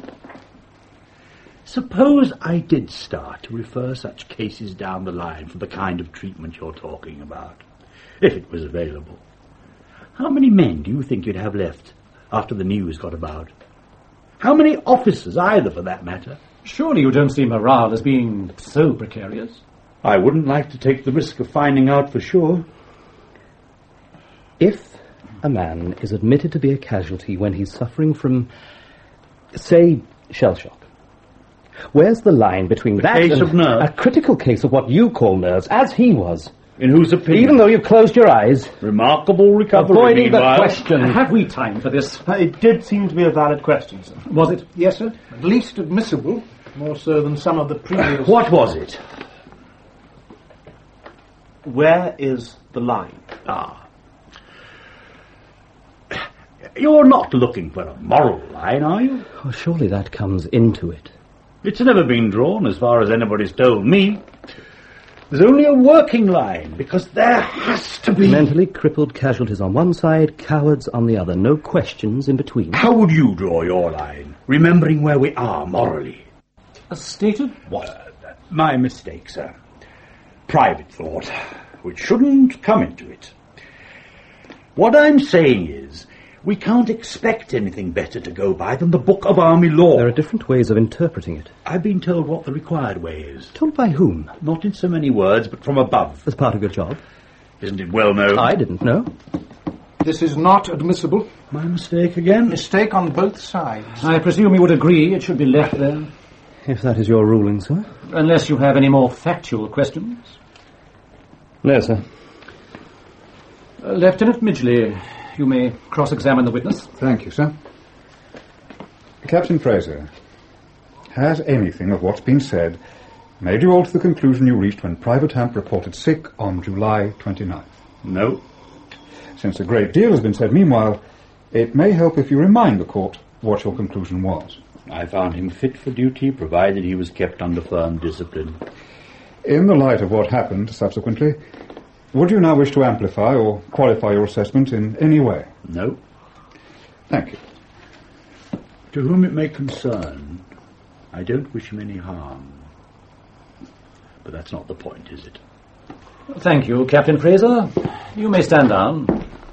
Suppose I did start to refer such cases down the line for the kind of treatment you're talking about, if it was available. How many men do you think you'd have left after the news got about? How many officers either, for that matter? Surely you don't see morale as being so precarious. I wouldn't like to take the risk of finding out for sure. If a man is admitted to be a casualty when he's suffering from, say, shell shock? Where's the line between that case and of nerves? a critical case of what you call nerves, as he was? In whose opinion? Even though you've closed your eyes. Remarkable recovery, Avoiding the meanwhile. question. Have we time for this? It did seem to be a valid question, sir. Was it? Yes, sir. At least admissible, more so than some of the previous... What was it? Where is the line? You're not looking for a moral line, are you? Oh, surely that comes into it. It's never been drawn, as far as anybody's told me. There's only a working line, because there has to be... Mentally crippled casualties on one side, cowards on the other. No questions in between. How would you draw your line, remembering where we are morally? A stated What? My mistake, sir. Private thought, which shouldn't come into it. What I'm saying is, we can't expect anything better to go by than the Book of Army Law. There are different ways of interpreting it. I've been told what the required way is. Told by whom? Not in so many words, but from above. As part of your job. Isn't it well known? I didn't know. This is not admissible. My mistake again? Mistake on both sides. I presume you would agree it should be left there, If that is your ruling, sir. unless you have any more factual questions. No, sir. Lieutenant Midgley, you may cross-examine the witness. Thank you, sir. Captain Fraser, has anything of what's been said made you alter the conclusion you reached when Private Hamp reported sick on July 29th? No. Since a great deal has been said meanwhile, it may help if you remind the court what your conclusion was. I found him fit for duty, provided he was kept under firm discipline. In the light of what happened subsequently, would you now wish to amplify or qualify your assessment in any way? No. Thank you. To whom it may concern, I don't wish him any harm. But that's not the point, is it? Thank you, Captain Fraser. You may stand down.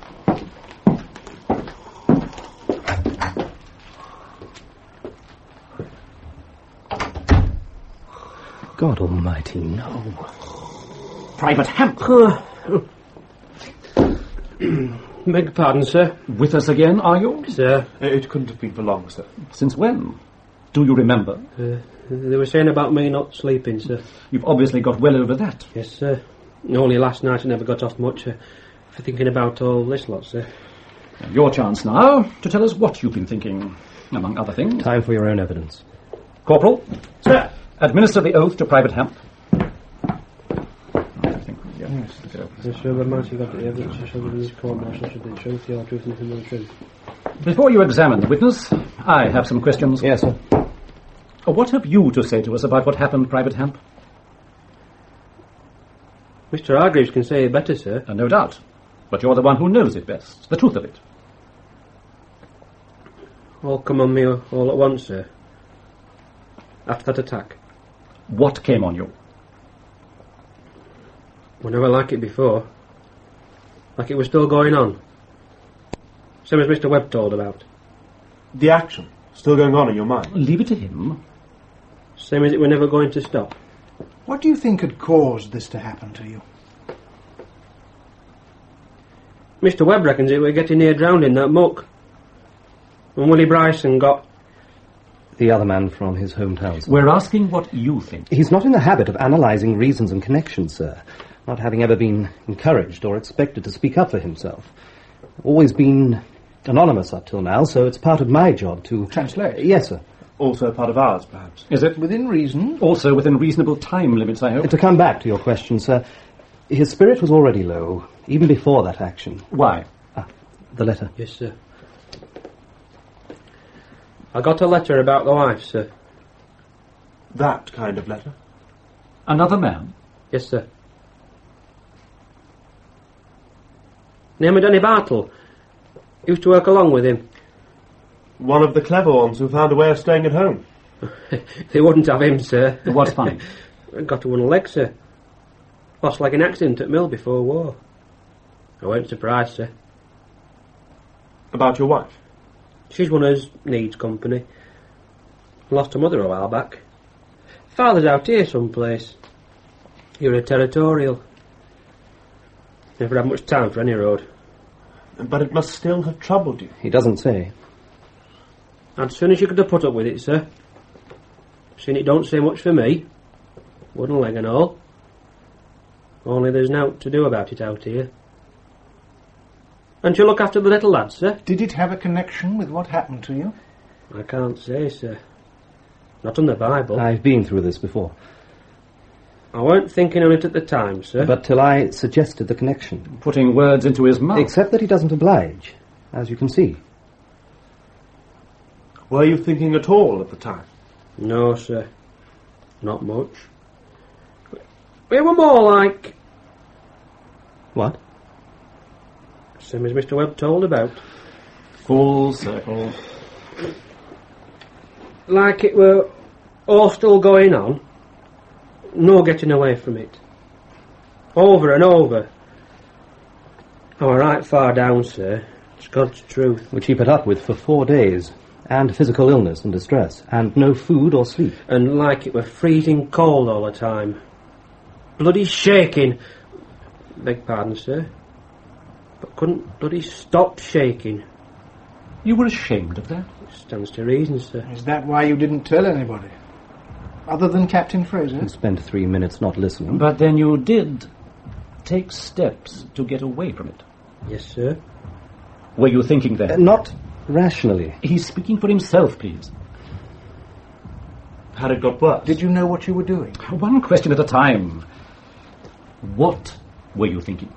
God almighty, no. Private Hamp. Beg your pardon, sir. With us again, are you? Sir, It couldn't have been for long, sir. Since when? Do you remember? they were saying about me not sleeping, sir. You've obviously got well over that. Yes, sir. Only last night I never got off much for thinking about all this lot, sir. Your chance now to tell us what you've been thinking, among other things. Time for your own evidence. Corporal. Sir. Administer the oath to Private Hamp. Yes, sir, but Marty got the evidence to show that this court-martial should be the truth, the truth, and the truth. Before you examine the witness, I have some questions. Yes, sir. What have you to say to us about what happened, Private Hamp? Mr. Hargreaves can say it better, sir. No doubt. But you're the one who knows it best, the truth of it. All come on me all at once, sir. After that attack. What came on you? Well, never like it before. Like it was still going on. Same as Mr. Webb told about. The action still going on in your mind? Leave it to him. Same as it were never going to stop. What do you think had caused this to happen to you? Mr. Webb reckons it were getting near drowned in that muck. And Willie Bryson got... The other man from his hometown, sir. We're asking what you think. He's not in the habit of analysing reasons and connections, sir. Not having ever been encouraged or expected to speak up for himself. Always been anonymous up till now, so it's part of my job to... Translate? Yes, sir. Also part of ours, perhaps. Is it? Within reason. Also within reasonable time limits, I hope. To come back to your question, sir, his spirit was already low, even before that action. Why? The letter. Yes, sir. I got a letter about the wife, sir. That kind of letter? Another man? Yes, sir. Name of Danny Bartle. Used to work along with him. One of the clever ones who found a way of staying at home. They wouldn't have him, sir. What's funny? Got to one leg, sir. Lost like an accident at mill before war. I weren't surprised, sir. About your wife? She's one as needs company. Lost her mother a while back. Father's out here someplace. You're a territorial. Never had much time for any road. But it must still have troubled you. He doesn't say. As soon as you could have put up with it, sir. Seeing it don't say much for me. Wooden leg and all. Only there's nowt to do about it out here. And you look after the little lad, sir? Did it have a connection with what happened to you? I can't say, sir. Not on the Bible. I've been through this before. I weren't thinking on it at the time, sir. But till I suggested the connection. Putting words into his mouth. Except that he doesn't oblige, as you can see. Were you thinking at all at the time? No, sir. Not much. We were more like... What? Same as Mr. Webb told about. Full circle. Like it were all still going on. No getting away from it. Over and over. Oh, right far down, sir. It's God's truth. Which he put up with for 4 days. And physical illness and distress. And no food or sleep. And like it were freezing cold all the time. Bloody shaking. Beg pardon, sir. But couldn't bloody stop shaking. You were ashamed of that? It stands to reason, sir. Is that why you didn't tell anybody? Other than Captain Fraser? And spent 3 minutes not listening. But then you did take steps to get away from it. Yes, sir. Were you thinking then? Not rationally. He's speaking for himself, please. Had it got worse? Did you know what you were doing? One question at a time. What were you thinking?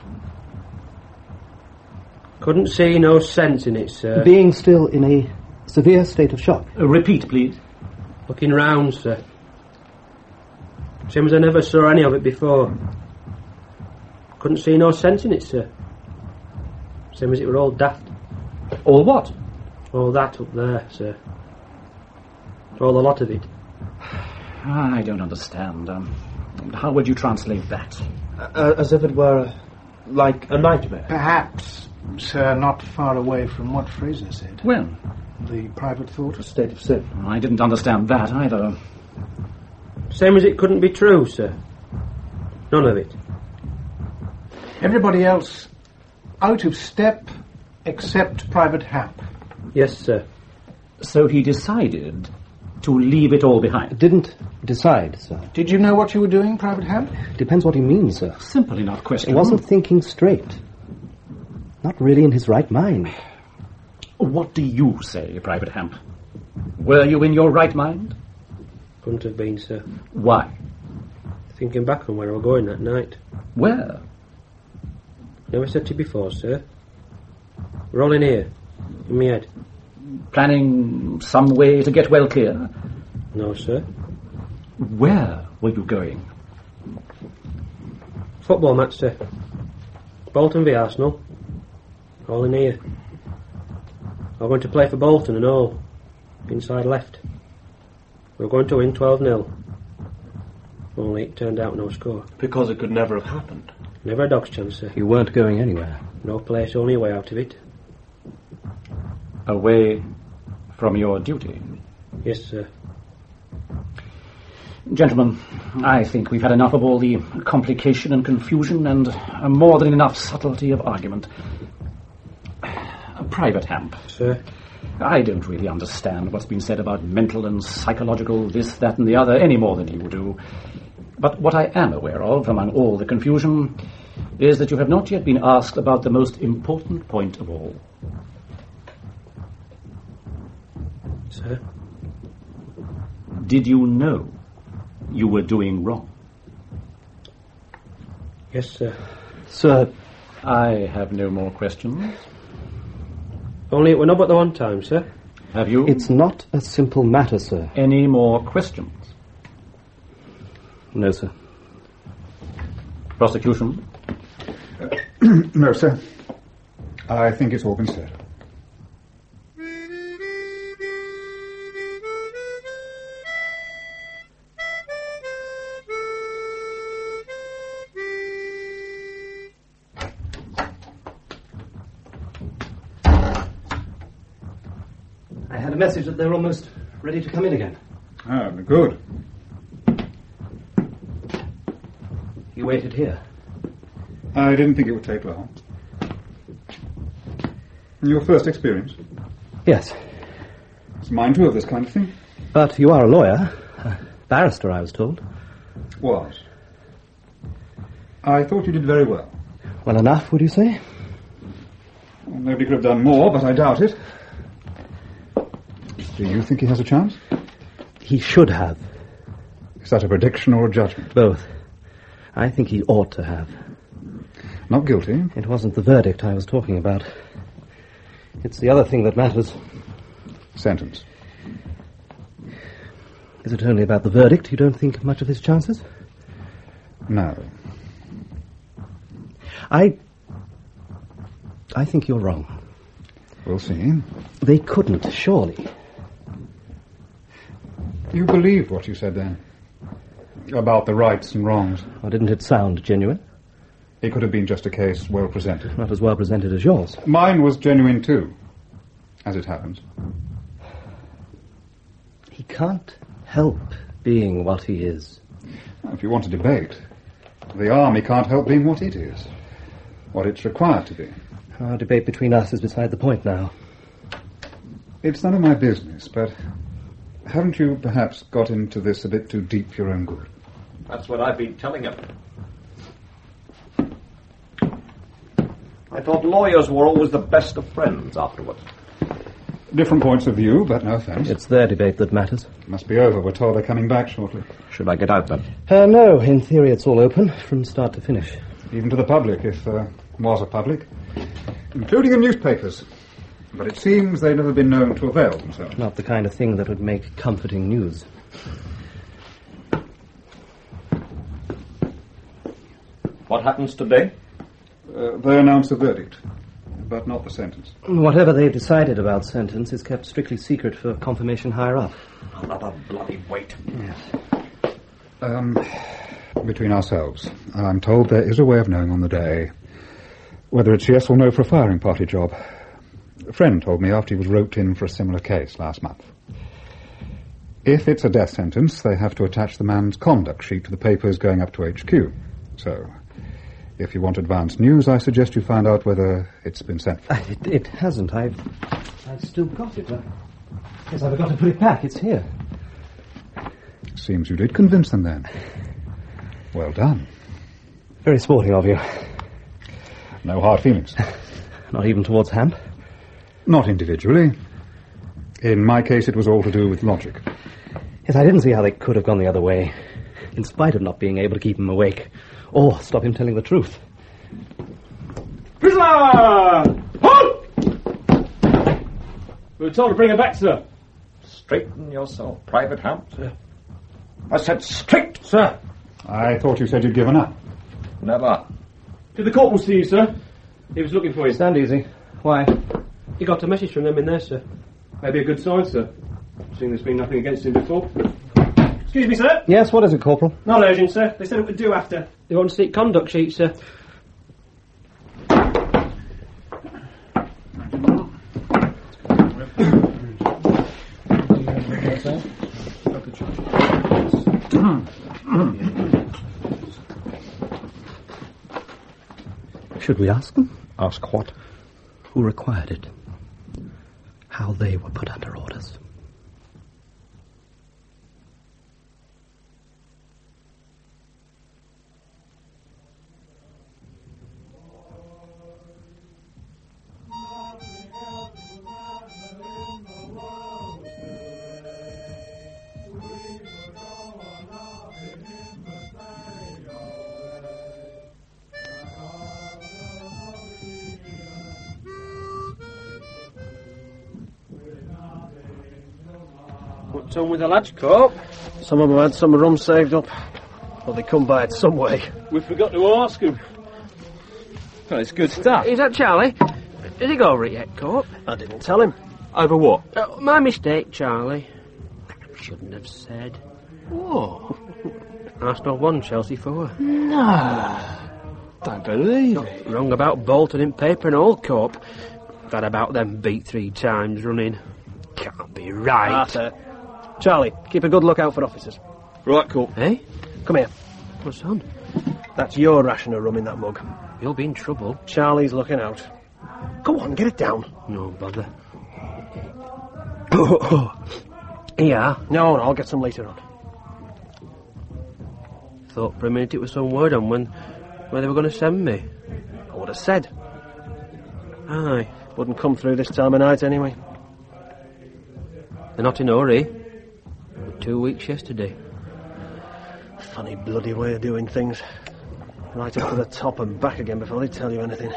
Couldn't see no sense in it, sir. Being still in a severe state of shock. Repeat, please. Looking round, sir. Same as I never saw any of it before. Couldn't see no sense in it, sir. Same as it were all daft. All what? All that up there, sir. All the lot of it. I don't understand. How would you translate that? As if it were like a nightmare. Perhaps, sir, not far away from what Fraser said. When? The private thought. A state of sin. I didn't understand that either. Same as it couldn't be true, sir. None of it. Everybody else out of step except Private Hamp. Yes, sir. So he decided to leave it all behind. Didn't decide, sir. Did you know what you were doing, Private Hamp? Depends what he means, sir. Simple enough question. He wasn't thinking straight. Not really in his right mind. What do you say, Private Hamp? Were you in your right mind? Couldn't have been, sir. Why? Thinking back on where I were going that night. Where? Never said to you before, sir. We're all in here. In my head. Planning some way to get well clear? No, sir. Where were you going? Football match, sir. Bolton v Arsenal. All in here. I'm going to play for Bolton and all. Inside left. We're going to win 12-0. Only it turned out no score. Because it could never have happened. Never a dog's chance, sir. You weren't going anywhere. No place, only a way out of it. Away from your duty? Yes, sir. Gentlemen, I think we've had enough of all the complication and confusion and more than enough subtlety of argument. Private Hamp. Sir? I don't really understand what's been said about mental and psychological this, that and the other any more than you do. But what I am aware of, among all the confusion, is that you have not yet been asked about the most important point of all. Sir? Did you know you were doing wrong? Yes, sir. Sir, I have no more questions. Only it were not but the one time, sir. Have you? it's not a simple matter, sir. Any more questions? No, sir. Prosecution? No, sir. I think it's all been said. I had a message that they're almost ready to come in again. Ah, good. You waited here. I didn't think it would take long. Your first experience? Yes. It's mine too of this kind of thing. But you are a lawyer. A barrister, I was told. Was. I thought you did very well. Well enough, would you say? Well, nobody could have done more, but I doubt it. Do you think he has a chance? He should have. Is that a prediction or a judgment? Both. I think he ought to have. Not guilty? It wasn't the verdict I was talking about. It's the other thing that matters. Sentence. Is it only about the verdict you don't think much of his chances? No. I think you're wrong. We'll see. They couldn't, surely. You believe what you said then? About the rights and wrongs? Or didn't it sound genuine? It could have been just a case well presented. Not as well presented as yours. Mine was genuine too, as it happens. He can't help being what he is. If you want to debate, the army can't help being what it is. What it's required to be. Our debate between us is beside the point now. It's none of my business, but haven't you perhaps got into this a bit too deep for your own good? That's what I've been telling him. I thought lawyers were always the best of friends afterwards. Different points of view, but no offence. It's their debate that matters. Must be over. We're told they're coming back shortly. Should I get out then? No, in theory it's all open, from start to finish. Even to the public, if there was a public. Including in newspapers. But it seems they've never been known to avail themselves. Not the kind of thing that would make comforting news. What happens today? They announce the verdict, but not the sentence. Whatever they've decided about sentence is kept strictly secret for confirmation higher up. Another bloody wait. Yes. Between ourselves, I'm told there is a way of knowing on the day whether it's yes or no for a firing party job. A friend told me after he was roped in for a similar case last month. If it's a death sentence, they have to attach the man's conduct sheet to the papers going up to HQ. So, if you want advance news, I suggest you find out whether it's been sent for. It hasn't. I've still got it. Yes, I forgot to put it back. It's here. Seems you did convince them then. Well done. Very sporting of you. No hard feelings. Not even towards Hamp? Not individually. In my case, it was all to do with logic. Yes, I didn't see how they could have gone the other way, in spite of not being able to keep him awake, or stop him telling the truth. Prisoner! Halt! We were told to bring her back, sir. Straighten yourself, Private Hamp. Sir. I said straight, sir. I thought you said you'd given up. Never. Did the corporal see you, sir? He was looking for you. Stand easy. Why? He got a message from them in there, sir. Maybe a good sign, sir. Seeing there's been nothing against him before. Excuse me, sir. Yes, what is it, Corporal? Not urgent, sir. They said it would do after. They want to see conduct sheet, sir. Should we ask them? Ask what? Who required it? How they were put under orders. What's on with the lads, Corp? Some of them had some rum saved up. Well, they come by it some way. We forgot to ask him. Well, it's good stuff. Is that Charlie? Did he go over it yet, Corp? I didn't tell him. Over what? My mistake, Charlie. Shouldn't have said. Oh. Arsenal won, Chelsea 4. No. Don't believe it. Wrong about Bolton in paper and all, Corp. That about them beat 3 times running. Can't be right. Arthur. Charlie, keep a good lookout for officers. Right, cool. Eh? Come here. What's on? That's your ration of rum in that mug. You'll be in trouble. Charlie's looking out. Go on, get it down. No bother. Here. No, I'll get some later on. Thought for a minute it was some word on when they were going to send me. I would have said. Aye. Wouldn't come through this time of night anyway. They're not in a hurry. 2 weeks yesterday. Funny bloody way of doing things. Right up to the top and back again before they tell you anything.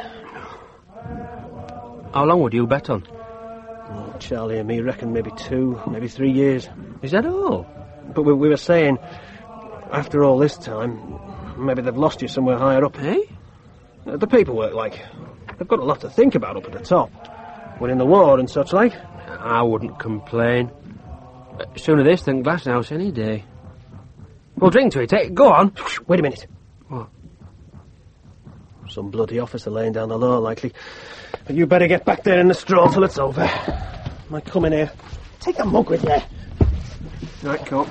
How long would you bet on? Oh, Charlie and me reckon maybe 2, maybe 3 years. Is that all? But we were saying, after all this time, maybe they've lost you somewhere higher up. Eh? The paperwork, like. They've got a lot to think about up at the top. Winning the war and such like. I wouldn't complain. Sooner this than Glasshouse any day. Well, drink to it, eh? Go on. Wait a minute. What? Some bloody officer laying down the law, likely. But you better get back there in the straw till it's over. Might come in here. Take the mug with you. Right, come.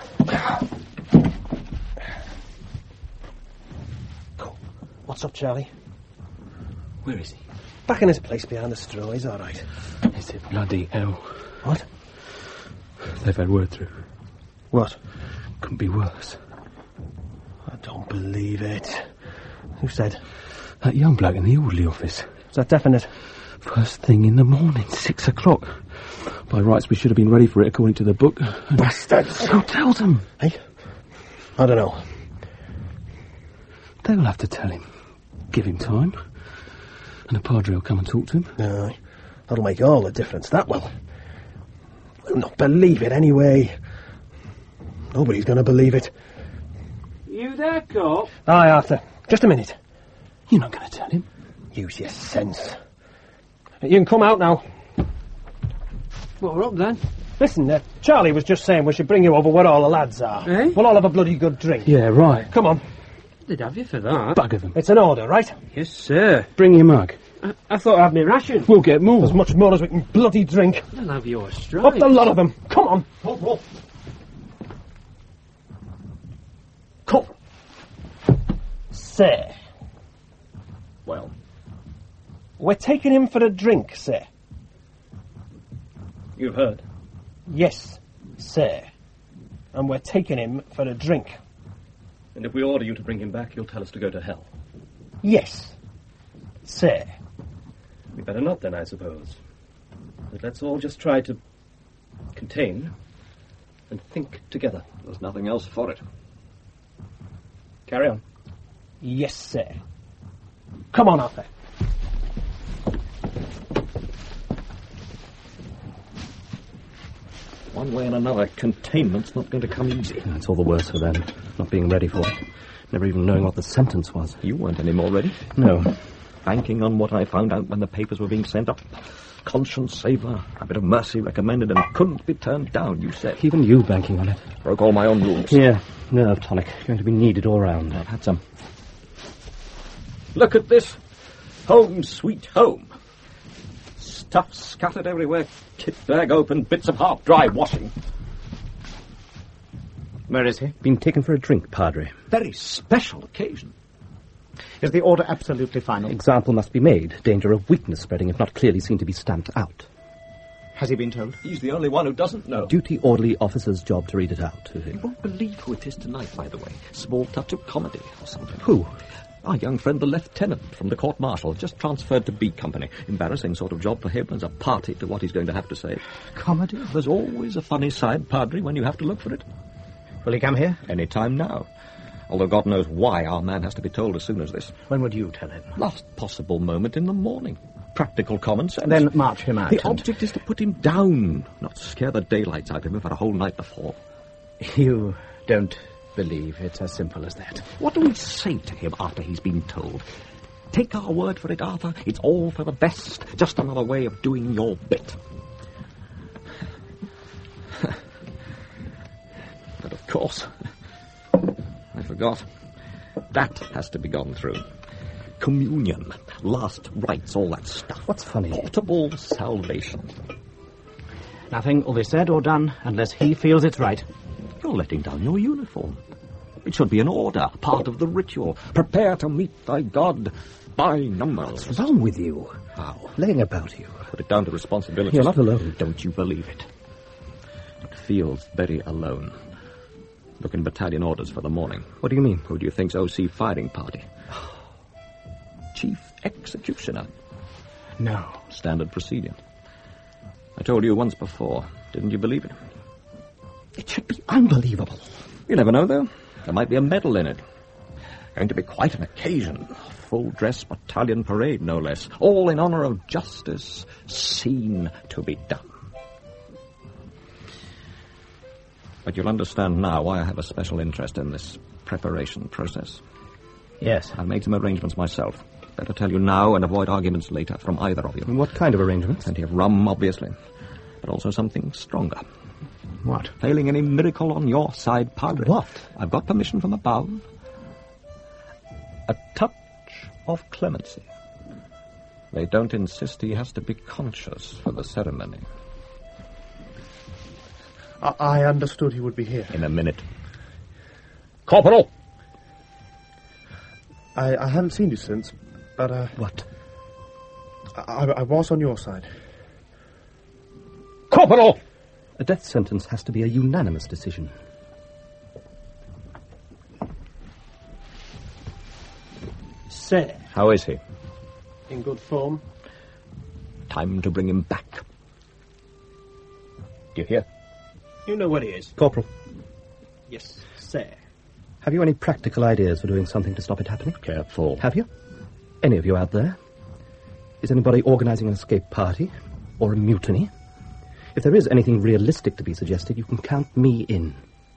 Go. What's up, Charlie? Where is he? Back in his place behind the straw. He's all right. Is it bloody hell? What? They've had word through. What? Couldn't be worse. I don't believe it. Who said? That young bloke in the orderly office. Is that definite? First thing in the morning, 6 o'clock. By rights, we should have been ready for it according to the book. Bastards! Who tells them? Hey? I don't know. They'll have to tell him. Give him time. And the Padre will come and talk to him. Aye. That'll make all the difference, that will. We'll not believe it anyway. Nobody's going to believe it. You there, Cop? Aye, Arthur. Just a minute. You're not going to tell him? Use your sense. You can come out now. Well, we're up then. Listen, Charlie was just saying we should bring you over where all the lads are. Eh? We'll all have a bloody good drink. Yeah, right. Come on. They'd have you for that. Bugger them. It's an order, right? Yes, sir. Bring your mug. I thought I'd have my ration. We'll get more. As much more as we can bloody drink. They'll have your stripes. Up the lot of them. Come on. Come. Sir. Well? We're taking him for a drink, sir. You've heard? Yes, sir. And we're taking him for a drink. And if we order you to bring him back, you'll tell us to go to hell. Yes, sir. We better not then, I suppose. But let's all just try to contain and think together. There's nothing else for it. Carry on. Yes, sir. Come on, Arthur. One way and another, containment's not going to come easy. It's all the worse for them, not being ready for it. Never even knowing what the sentence was. You weren't any more ready? No. Banking on what I found out when the papers were being sent up. Conscience saver, a bit of mercy recommended and couldn't be turned down, you said. Even you banking on it. Broke all my own rules. Yeah, nerve tonic. Going to be needed all round. I've had some. Look at this. Home sweet home. Stuff scattered everywhere. Kit bag open, bits of half-dry washing. Where is he? Been taken for a drink, Padre. Very special occasion. Is the order absolutely final? Example must be made. Danger of weakness spreading if not clearly seen to be stamped out. Has he been told? He's the only one who doesn't know. Duty orderly officer's job to read it out to him. You won't believe who it is tonight, by the way. Small touch of comedy or something. Who? Our young friend, the lieutenant from the court-martial, just transferred to B Company. Embarrassing sort of job for him as a party to what he's going to have to say. Comedy? There's always a funny side, Padre, when you have to look for it. Will he come here? Any time now. Although God knows why our man has to be told as soon as this. When would you tell him? Last possible moment in the morning. Practical common sense. Then march him out. The object is to put him down, not scare the daylights out of him for a whole night before. You don't believe it's as simple as that. What do we say to him after he's been told? Take our word for it, Arthur. It's all for the best. Just another way of doing your bit. But of course, I forgot. That has to be gone through. Communion, last rites, all that stuff. What's funny? Portable salvation. Nothing will be said or done unless he feels it's right. You're letting down your uniform. It should be an order, part of the ritual. Prepare to meet thy God by numbers. What's wrong with you? How? Laying about here. Put it down to responsibility. You're not alone. Don't you believe it? It feels very alone. Look in battalion orders for the morning. What do you mean? Who do you think's OC firing party? Chief Executioner. No. Standard procedure. I told you once before. Didn't you believe it? It should be unbelievable. You never know, though. There might be a medal in it. Going to be quite an occasion. Full-dress battalion parade, no less. All in honor of justice. Scene to be done. But you'll understand now why I have a special interest in this preparation process. Yes. I've made some arrangements myself. Better tell you now and avoid arguments later from either of you. What kind of arrangements? Plenty of rum, obviously. But also something stronger. What? Failing any miracle on your side, Padre. What? I've got permission from above. A touch of clemency. They don't insist he has to be conscious for the ceremony. I understood he would be here. In a minute. Corporal! I haven't seen you since, but, What? I was on your side. Corporal! A death sentence has to be a unanimous decision. Sir. How is he? In good form. Time to bring him back. Do you hear? You know where he is. Corporal, Yes, sir. have you any practical ideas for doing something to stop it happening? Careful. Have you? Any of you out there? Is anybody organizing an escape party? Or a mutiny? If there is anything realistic to be suggested, you can count me in.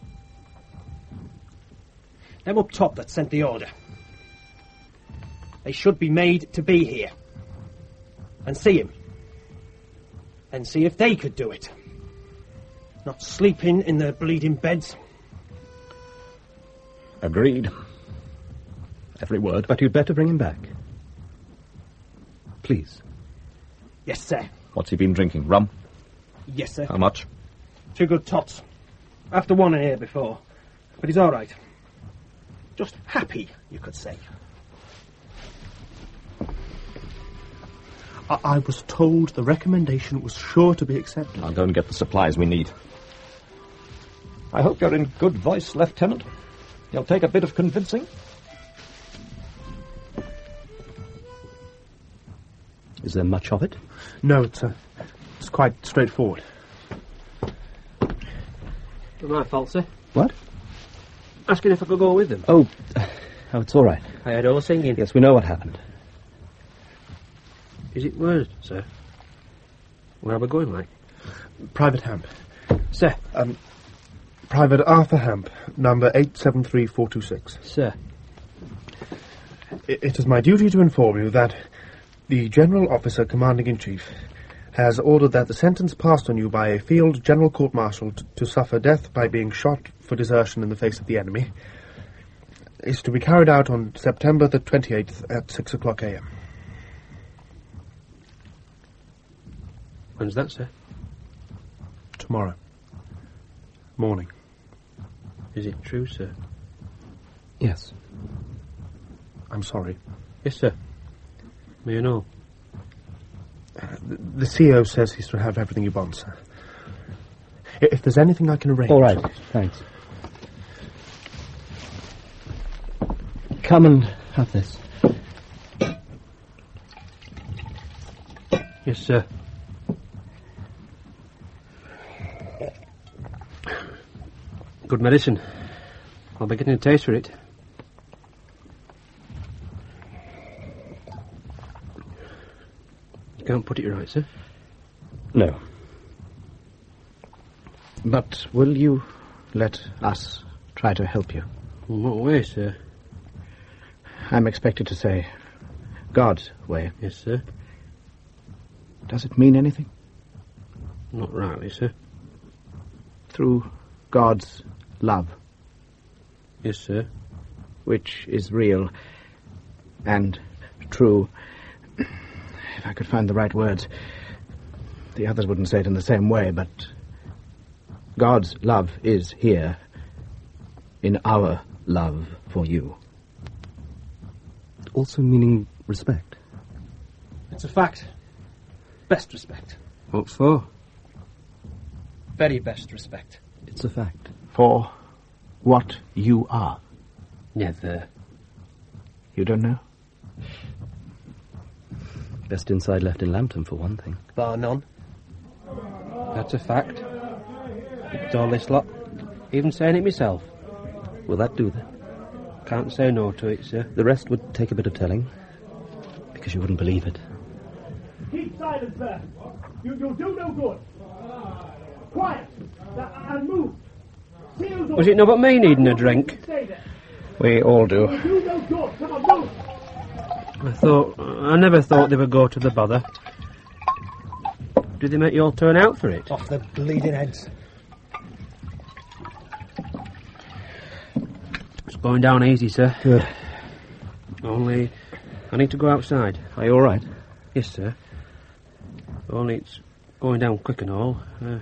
Them up top that sent the order. They should be made to be here. And see him. And see if they could do it. Not sleeping in their bleeding beds. Agreed. Every word. But you'd better bring him back. Please. Yes, sir. What's he been drinking? Rum? Yes, sir. How much? 2 good tots. After one in here before. But he's all right. Just happy, you could say. I was told the recommendation was sure to be accepted. I'll go and get the supplies we need. I hope you're in good voice, Lieutenant. You'll take a bit of convincing. Is there much of it? No, it's quite straightforward. My fault, sir. What? Asking if I could go with them. Oh, it's all right. I heard all the singing. Yes, we know what happened. Is it word, sir? Where are we going, like? Private Hamp. Sir. Private Arthur Hamp, number 873426. Sir. It is my duty to inform you that the General Officer Commanding-in-Chief has ordered that the sentence passed on you by a field general court-martial to suffer death by being shot for desertion in the face of the enemy is to be carried out on September the 28th at 6 o'clock a.m. When's that, sir? Tomorrow. Morning. Is it true, sir? Yes. I'm sorry. Yes, sir. May you know? The CEO says he's to have everything he wants, sir. If there's anything I can arrange... All right, thanks. Come and have this. Yes, sir. Good medicine. I'll be getting a taste for it. You can't put it right, sir? No. But will you let us try to help you? In what way, sir? I'm expected to say God's way. Yes, sir. Does it mean anything? Not rightly, sir. Through God's love. Yes, sir. Which is real and true. If I could find the right words. The others wouldn't say it in the same way, but God's love is here in our love for you. Also meaning respect. It's a fact. Best respect. What for? Very best respect. It's a fact. For what you are. Never. You don't know? Best inside left in Lambton, for one thing. Bar none. That's a fact. It's all this lot. Even saying it myself. Will that do then? Can't say no to it, sir. The rest would take a bit of telling, because you wouldn't believe it. Keep silence there. You'll do no good. Quiet. And move. Was it not but me needing a drink? We all do. Do no good. Come on, move. I never thought they would go to the bother. Did they make you all turn out for it? Off the bleeding heads. It's going down easy, sir. Good. Only I need to go outside. Are you all right? Yes, sir. Only it's going down quick and all.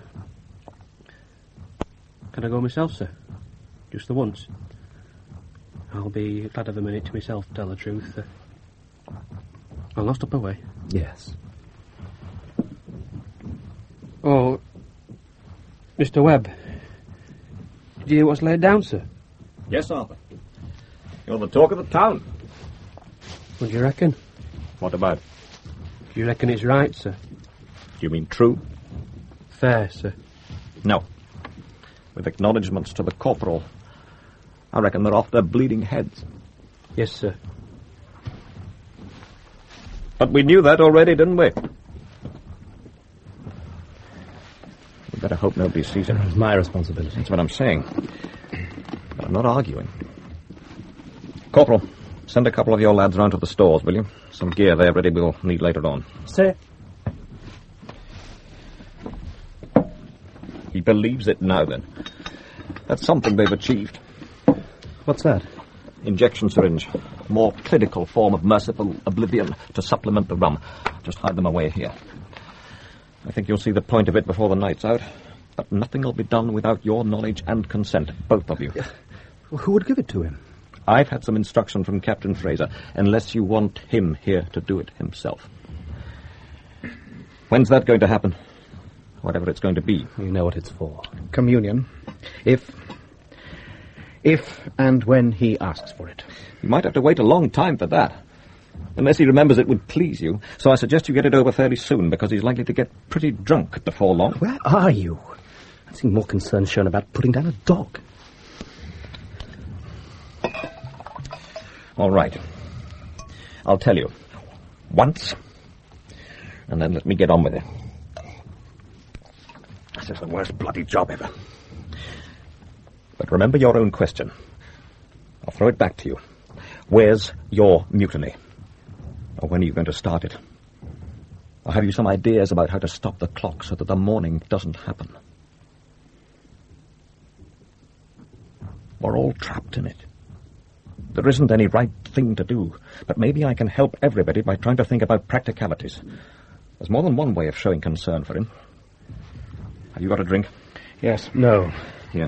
Can I go myself, sir? Just the once. I'll be glad of a minute to myself, to tell the truth. I'll not stop away. Yes. Oh, Mr. Webb. Did you hear what's laid down, sir? Yes, Arthur. You're the talk of the town. What do you reckon? What about? Do you reckon it's right, sir? Do you mean true? Fair, sir. No. With acknowledgements to the corporal, I reckon they're off their bleeding heads. Yes, sir. But we knew that already, didn't we? We better hope nobody sees it. It's my responsibility. That's what I'm saying. But I'm not arguing. Corporal, send a couple of your lads round to the stores, will you? Some gear there ready we'll need later on. Sir. He believes it now, then. That's something they've achieved. What's that? Injection syringe. More clinical form of merciful oblivion to supplement the rum. Just hide them away here. I think you'll see the point of it before the night's out. But nothing will be done without your knowledge and consent, both of you. Well, who would give it to him? I've had some instruction from Captain Fraser, unless you want him here to do it himself. When's that going to happen? Whatever it's going to be. You know what it's for. Communion. If and when he asks for it. You might have to wait a long time for that. Unless he remembers it would please you. So I suggest you get it over fairly soon, because he's likely to get pretty drunk before long. Where are you? I've seen more concern shown about putting down a dog. All right. I'll tell you. Once. And then let me get on with it. This is the worst bloody job ever. But remember your own question. I'll throw it back to you. Where's your mutiny? Or when are you going to start it? Or have you some ideas about how to stop the clock so that the morning doesn't happen? We're all trapped in it. There isn't any right thing to do, but maybe I can help everybody by trying to think about practicalities. There's more than one way of showing concern for him. Have you got a drink? Yes. No. Here.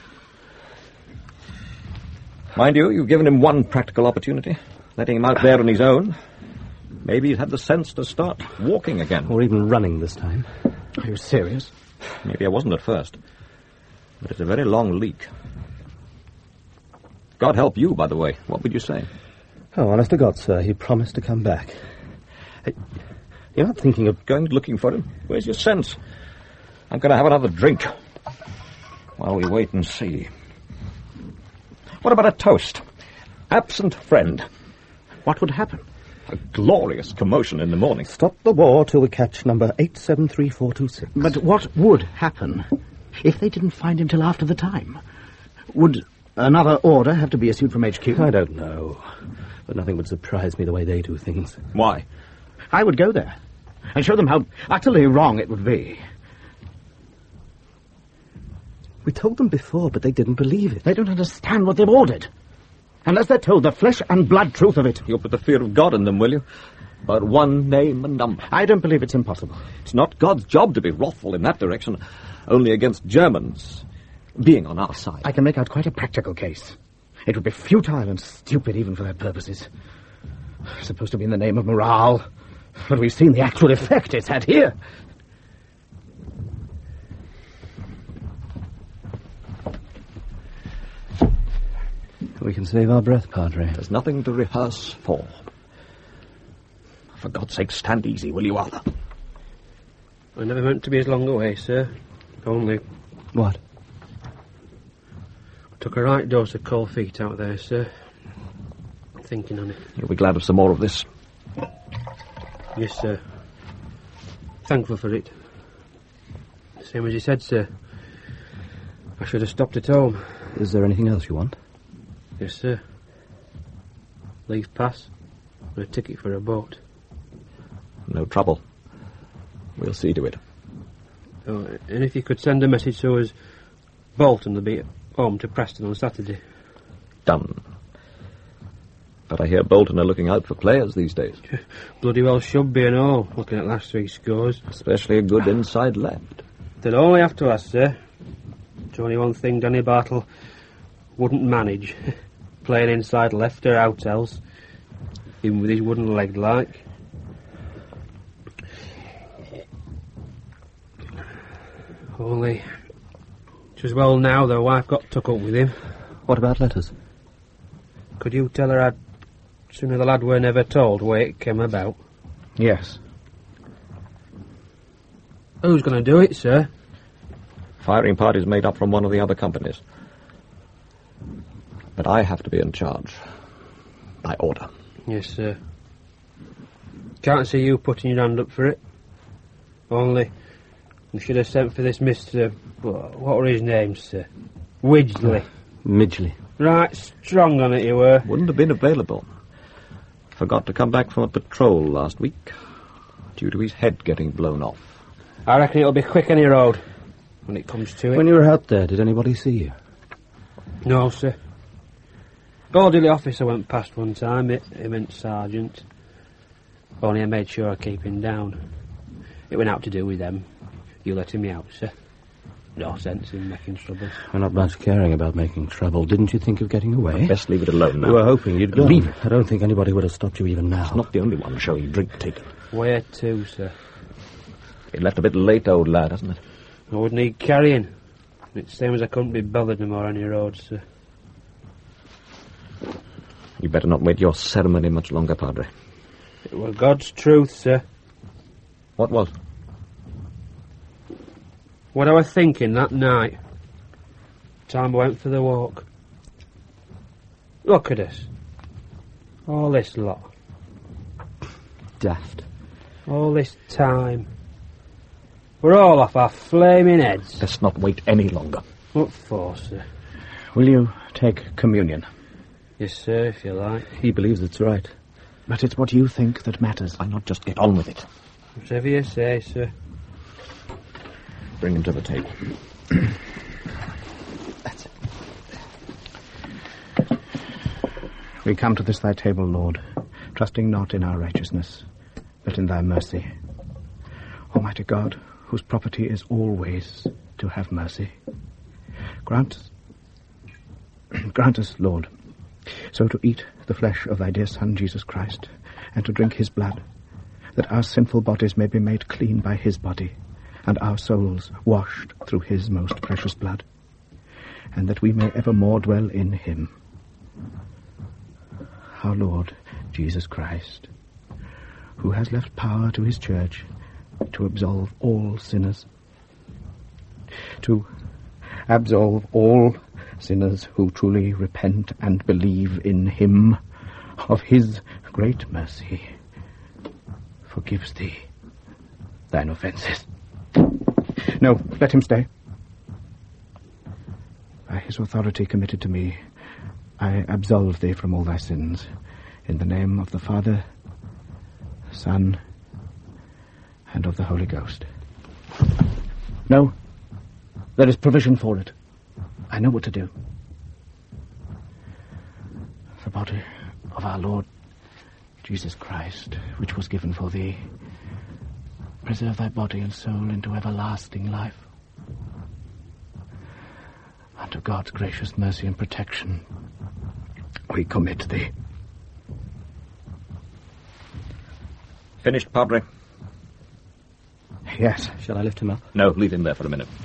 Mind you, you've given him one practical opportunity, letting him out there on his own. Maybe he's had the sense to start walking again. Or even running this time. Are you serious? Maybe I wasn't at first. But it's a very long leak. God help you, by the way. What would you say? Oh, honest to God, sir, he promised to come back. You're not thinking of going looking for him? Where's your sense? I'm going to have another drink while we wait and see. What about a toast? Absent friend. What would happen? A glorious commotion in the morning. Stop the war till we catch number 873426. But what would happen if they didn't find him till after the time? Would another order have to be issued from HQ? I don't know. But nothing would surprise me the way they do things. Why? I would go there and show them how utterly wrong it would be. We told them before, but they didn't believe it. They don't understand what they've ordered. Unless they're told the flesh and blood truth of it. You'll put the fear of God in them, will you? But one name and number. I don't believe it's impossible. It's not God's job to be wrathful in that direction. Only against Germans being on our side. I can make out quite a practical case. It would be futile and stupid even for their purposes. It's supposed to be in the name of morale, but we've seen the actual effect it's had here. We can save our breath, Padre. There's nothing to rehearse for. For God's sake, stand easy, will you, Arthur? I never meant to be as long away, sir. Only... What? I took a right dose of cold feet out there, sir. Thinking on it. You'll be glad of some more of this. Yes, sir. Thankful for it. Same as you said, sir. I should have stopped at home. Is there anything else you want? Yes, sir. Leave pass and a ticket for a boat. No trouble. We'll see to it. Oh, and if you could send a message so as Bolton will be at home to Preston on Saturday. Done. But I hear Bolton are looking out for players these days. Bloody well should be and all, looking at last week's scores. Especially a good inside left. They'll only have to ask, sir. It's only one thing Danny Bartle wouldn't manage. Playing inside left or out else. Even with his wooden leg like. Only, it's as well now the wife got took up with him. What about letters? Could you tell her I'd sooner the lad were never told where it came about? Yes. Who's going to do it, sir? Firing party's made up from one of the other companies. But I have to be in charge. By order. Yes, sir. Can't see you putting your hand up for it. Only, we should have sent for this Mr... What were his name, sir? Widgley. Midgley. Right strong on it you were. Wouldn't have been available. Forgot to come back from a patrol last week. Due to his head getting blown off. I reckon it'll be quick any road. When it comes to it. When you were out there, did anybody see you? No, sir. Orderly officer went past one time. He meant sergeant. Only I made sure I keep him down. It went out to do with them. You letting me out, sir. No sense in making trouble. We're not much caring about making trouble. Didn't you think of getting away? I'd best leave it alone now. We were hoping you'd go. Leave it. I don't think anybody would have stopped you even now. It's not the only one showing drink taken. Where to, sir? It left a bit late, old lad, hasn't it? I would need carrying. It's same as I couldn't be bothered no more on your roads, sir. You better not wait your ceremony much longer, Padre. It were God's truth, sir. What was? What I was thinking that night. Time I went for the walk. Look at us. All this lot. Daft. All this time. We're all off our flaming heads. Let's not wait any longer. What for, sir? Will you take communion? Yes, sir, if you like. He believes it's right. But it's what you think that matters. Why not just get on with it? Whatever you say, sir. Bring him to the table. That's it. We come to this thy table, Lord, trusting not in our righteousness, but in thy mercy. Almighty God, whose property is always to have mercy, grant us, Lord, so to eat the flesh of thy dear Son, Jesus Christ, and to drink his blood, that our sinful bodies may be made clean by his body, and our souls washed through his most precious blood, and that we may evermore dwell in him. Our Lord Jesus Christ, who has left power to his church to absolve all sinners, who truly repent and believe in him, of his great mercy, forgives thee thine offences. No, let him stay. By his authority committed to me, I absolve thee from all thy sins, in the name of the Father, Son, and of the Holy Ghost. No, there is provision for it. I know what to do. The body of our Lord Jesus Christ, which was given for thee, preserve thy body and soul into everlasting life. Unto God's gracious mercy and protection we commit thee. Finished, Padre? Yes. Shall I lift him up? No, leave him there for a minute.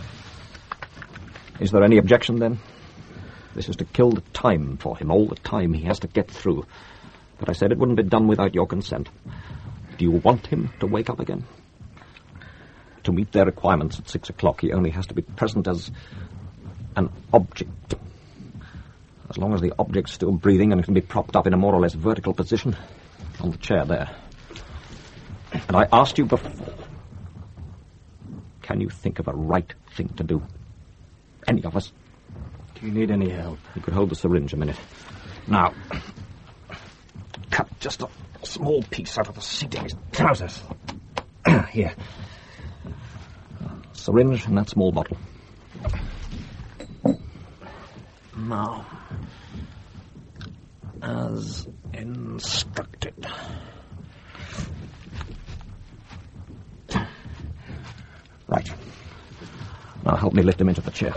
Is there any objection, then? This is to kill the time for him, all the time he has to get through. But I said it wouldn't be done without your consent. Do you want him to wake up again? To meet their requirements at 6 o'clock, he only has to be present as an object. As long as the object's still breathing and can be propped up in a more or less vertical position on the chair there. And I asked you before, can you think of a right thing to do? Any of us? Do you need any help? You could hold the syringe a minute. Now, cut just a small piece out of the seat of his trousers. Here. Syringe and that small bottle. Now, as instructed. Right. Now help me lift him into the chair.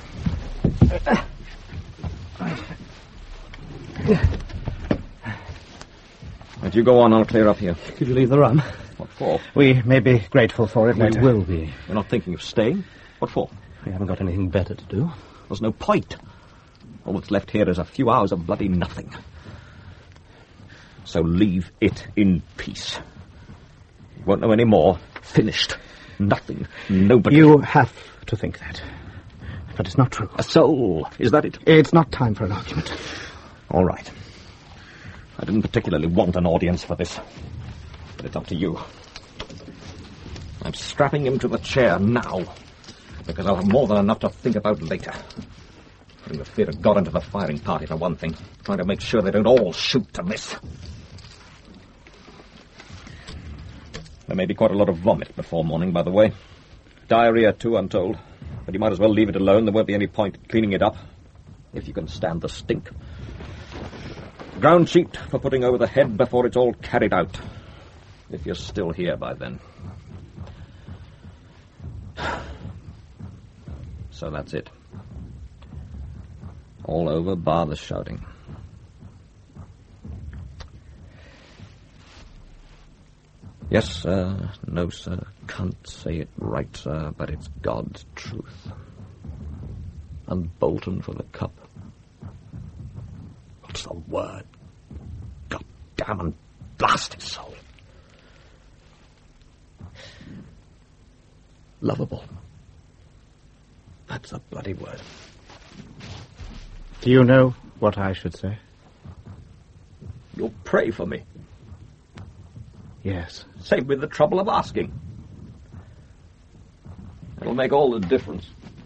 If you go on, I'll clear up here. Could you leave the rum? What for? We may be grateful for it later. We will be. You're not thinking of staying? What for? We haven't got anything better to do. There's no point. All that's left here is a few hours of bloody nothing. So leave it in peace. You won't know any more. Finished. Nothing. Nobody. You have to think that. But it's not true. A soul. Is that it? It's not time for an argument. All right. I didn't particularly want an audience for this. But it's up to you. I'm strapping him to the chair now. Because I'll have more than enough to think about later. Bring the fear of God into the firing party, for one thing. Trying to make sure they don't all shoot to miss. There may be quite a lot of vomit before morning, by the way. Diarrhea, too, I'm told. But you might as well leave it alone. There won't be any point cleaning it up. If you can stand the stink. Ground sheet for putting over the head before it's all carried out. If you're still here by then. So that's it. All over, bar the shouting. Yes, sir. No, sir. Can't say it right, sir, but it's God's truth. And Bolton for the cup. What's the word? God damn and blast his soul. Lovable. That's the bloody word. Do you know what I should say? You'll pray for me. Yes. Save me the trouble of asking. It'll make all the difference.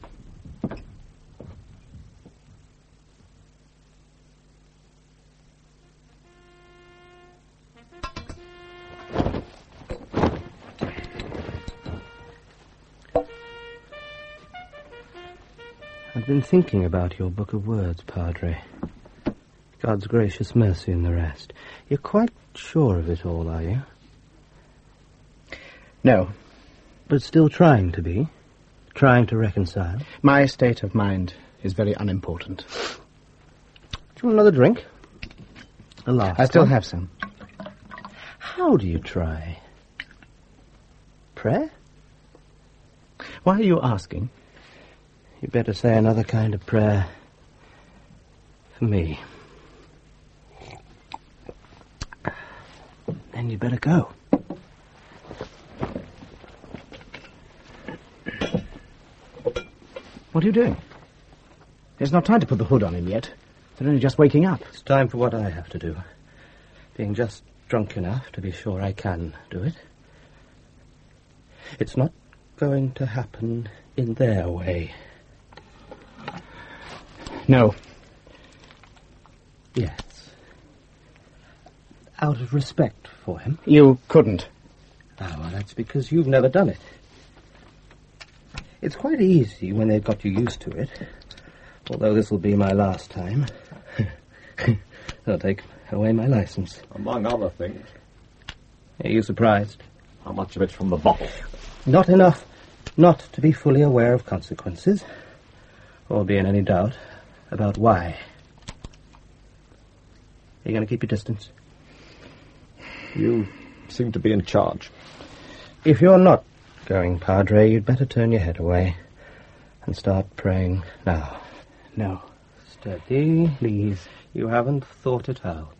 I've been thinking about your book of words, Padre. God's gracious mercy and the rest. You're quite sure of it all, are you? No. But still trying to be? Trying to reconcile? My state of mind is very unimportant. Do you want another drink? A last I still one? have some. How do you try? Prayer? Why are you asking? You better say another kind of prayer for me. Then you better go. What are you doing? There's not time to put the hood on him yet. They're only just waking up. It's time for what I have to do. Being just drunk enough to be sure I can do it. It's not going to happen in their way. No. Yes. Out of respect for him. You couldn't. Ah, well, that's because you've never done it. It's quite easy when they've got you used to it. Although this will be my last time. They'll take away my license. Among other things. Are you surprised? How much of it's from the bottle? Not enough not to be fully aware of consequences. Or be in any doubt about why. Are you going to keep your distance? You seem to be in charge. If you're not going, Padre, you'd better turn your head away and start praying now. No. Steady. Please. You haven't thought it out.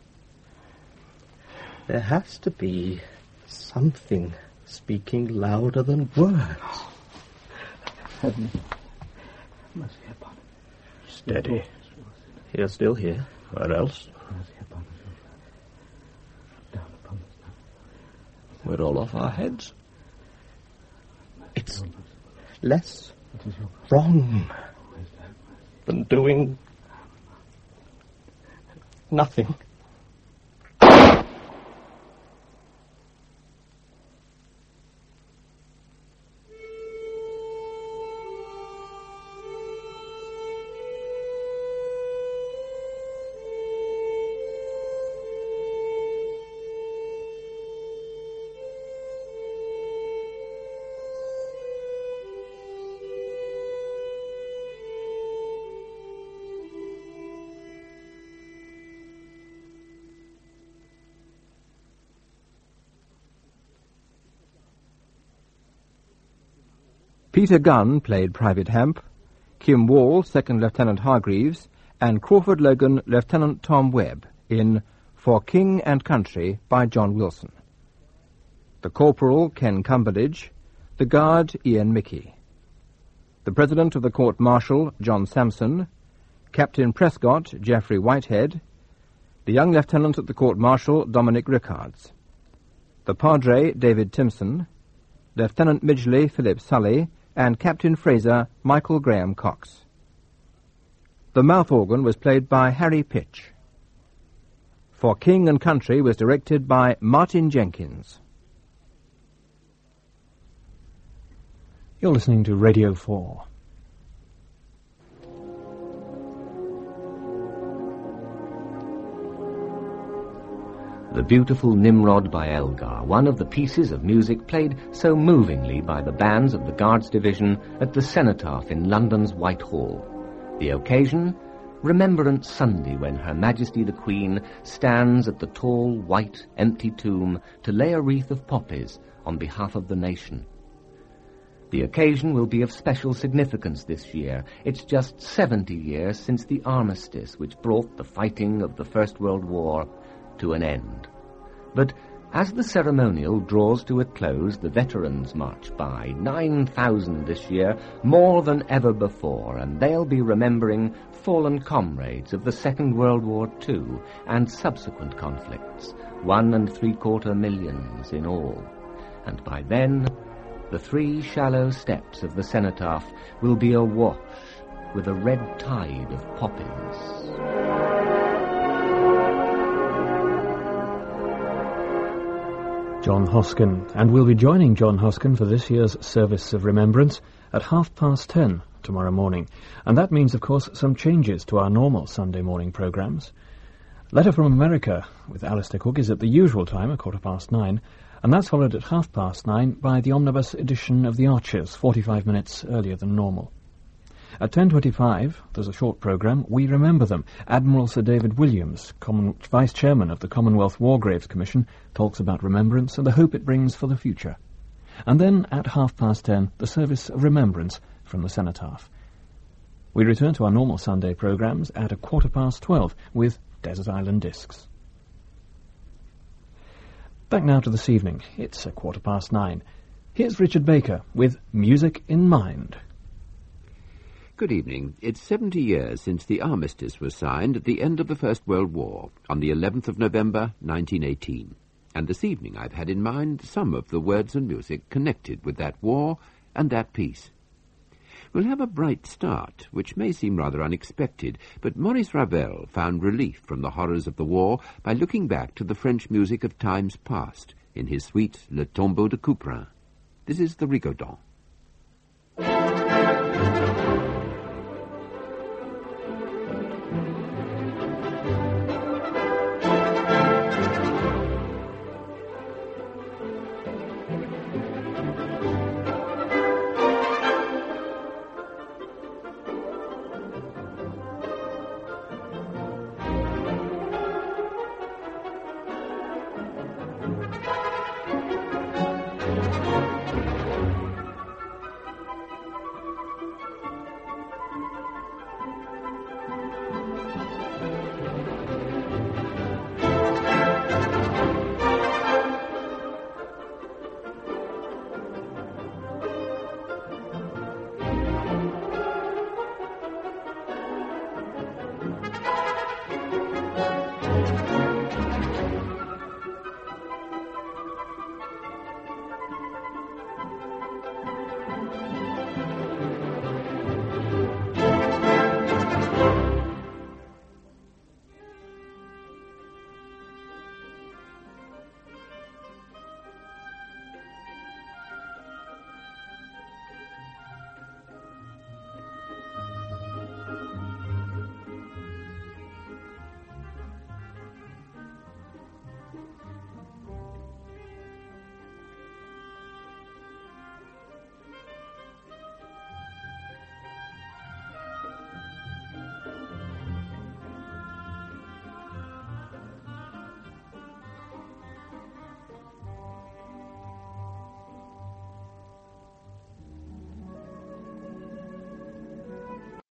There has to be something speaking louder than words. Steady. You're still here. Where else? We're all off our heads. It's less wrong than doing nothing. Peter Gunn played Private Hamp, Kim Wall, Second Lieutenant Hargreaves, and Crawford Logan, Lieutenant Tom Webb, in For King and Country by John Wilson. The Corporal, Ken Cumberledge, the Guard, Ian Mickey. The President of the Court-Martial, John Sampson, Captain Prescott, Geoffrey Whitehead, the Young Lieutenant at the Court-Martial, Dominic Rickards. The Padre, David Timpson, Lieutenant Midgley, Philip Sully, and Captain Fraser, Michael Graham Cox. The mouth organ was played by Harry Pitch. For King and Country was directed by Martin Jenkins. You're listening to Radio 4. The Beautiful Nimrod by Elgar, one of the pieces of music played so movingly by the bands of the Guards Division at the Cenotaph in London's Whitehall. The occasion, Remembrance Sunday, when Her Majesty the Queen stands at the tall, white, empty tomb to lay a wreath of poppies on behalf of the nation. The occasion will be of special significance this year. It's just 70 years since the armistice which brought the fighting of the First World War to an end. But as the ceremonial draws to a close, the veterans march by, 9,000 this year, more than ever before, and they'll be remembering fallen comrades of the Second World War II and subsequent conflicts, 1.75 million in all. And by then, the 3 shallow steps of the cenotaph will be awash with a red tide of poppies. John Hoskin, and we'll be joining John Hoskin for this year's Service of Remembrance at 10:30 tomorrow morning. And that means, of course, some changes to our normal Sunday morning programmes. Letter from America with Alistair Cook is at the usual time, 9:15, and that's followed at 9:30 by the omnibus edition of The Archers, 45 minutes earlier than normal. At 10:25, there's a short programme, We Remember Them. Admiral Sir David Williams, Vice Chairman of the Commonwealth War Graves Commission, talks about remembrance and the hope it brings for the future. And then, at 10:30, the Service of Remembrance from the Cenotaph. We return to our normal Sunday programmes at 12:15 with Desert Island Discs. Back now to this evening. It's 9:15. Here's Richard Baker with Music in Mind. Good evening. It's 70 years since the armistice was signed at the end of the First World War, on the 11th of November, 1918. And this evening I've had in mind some of the words and music connected with that war and that peace. We'll have a bright start, which may seem rather unexpected, but Maurice Ravel found relief from the horrors of the war by looking back to the French music of times past in his suite Le Tombeau de Couperin. This is the Rigodon.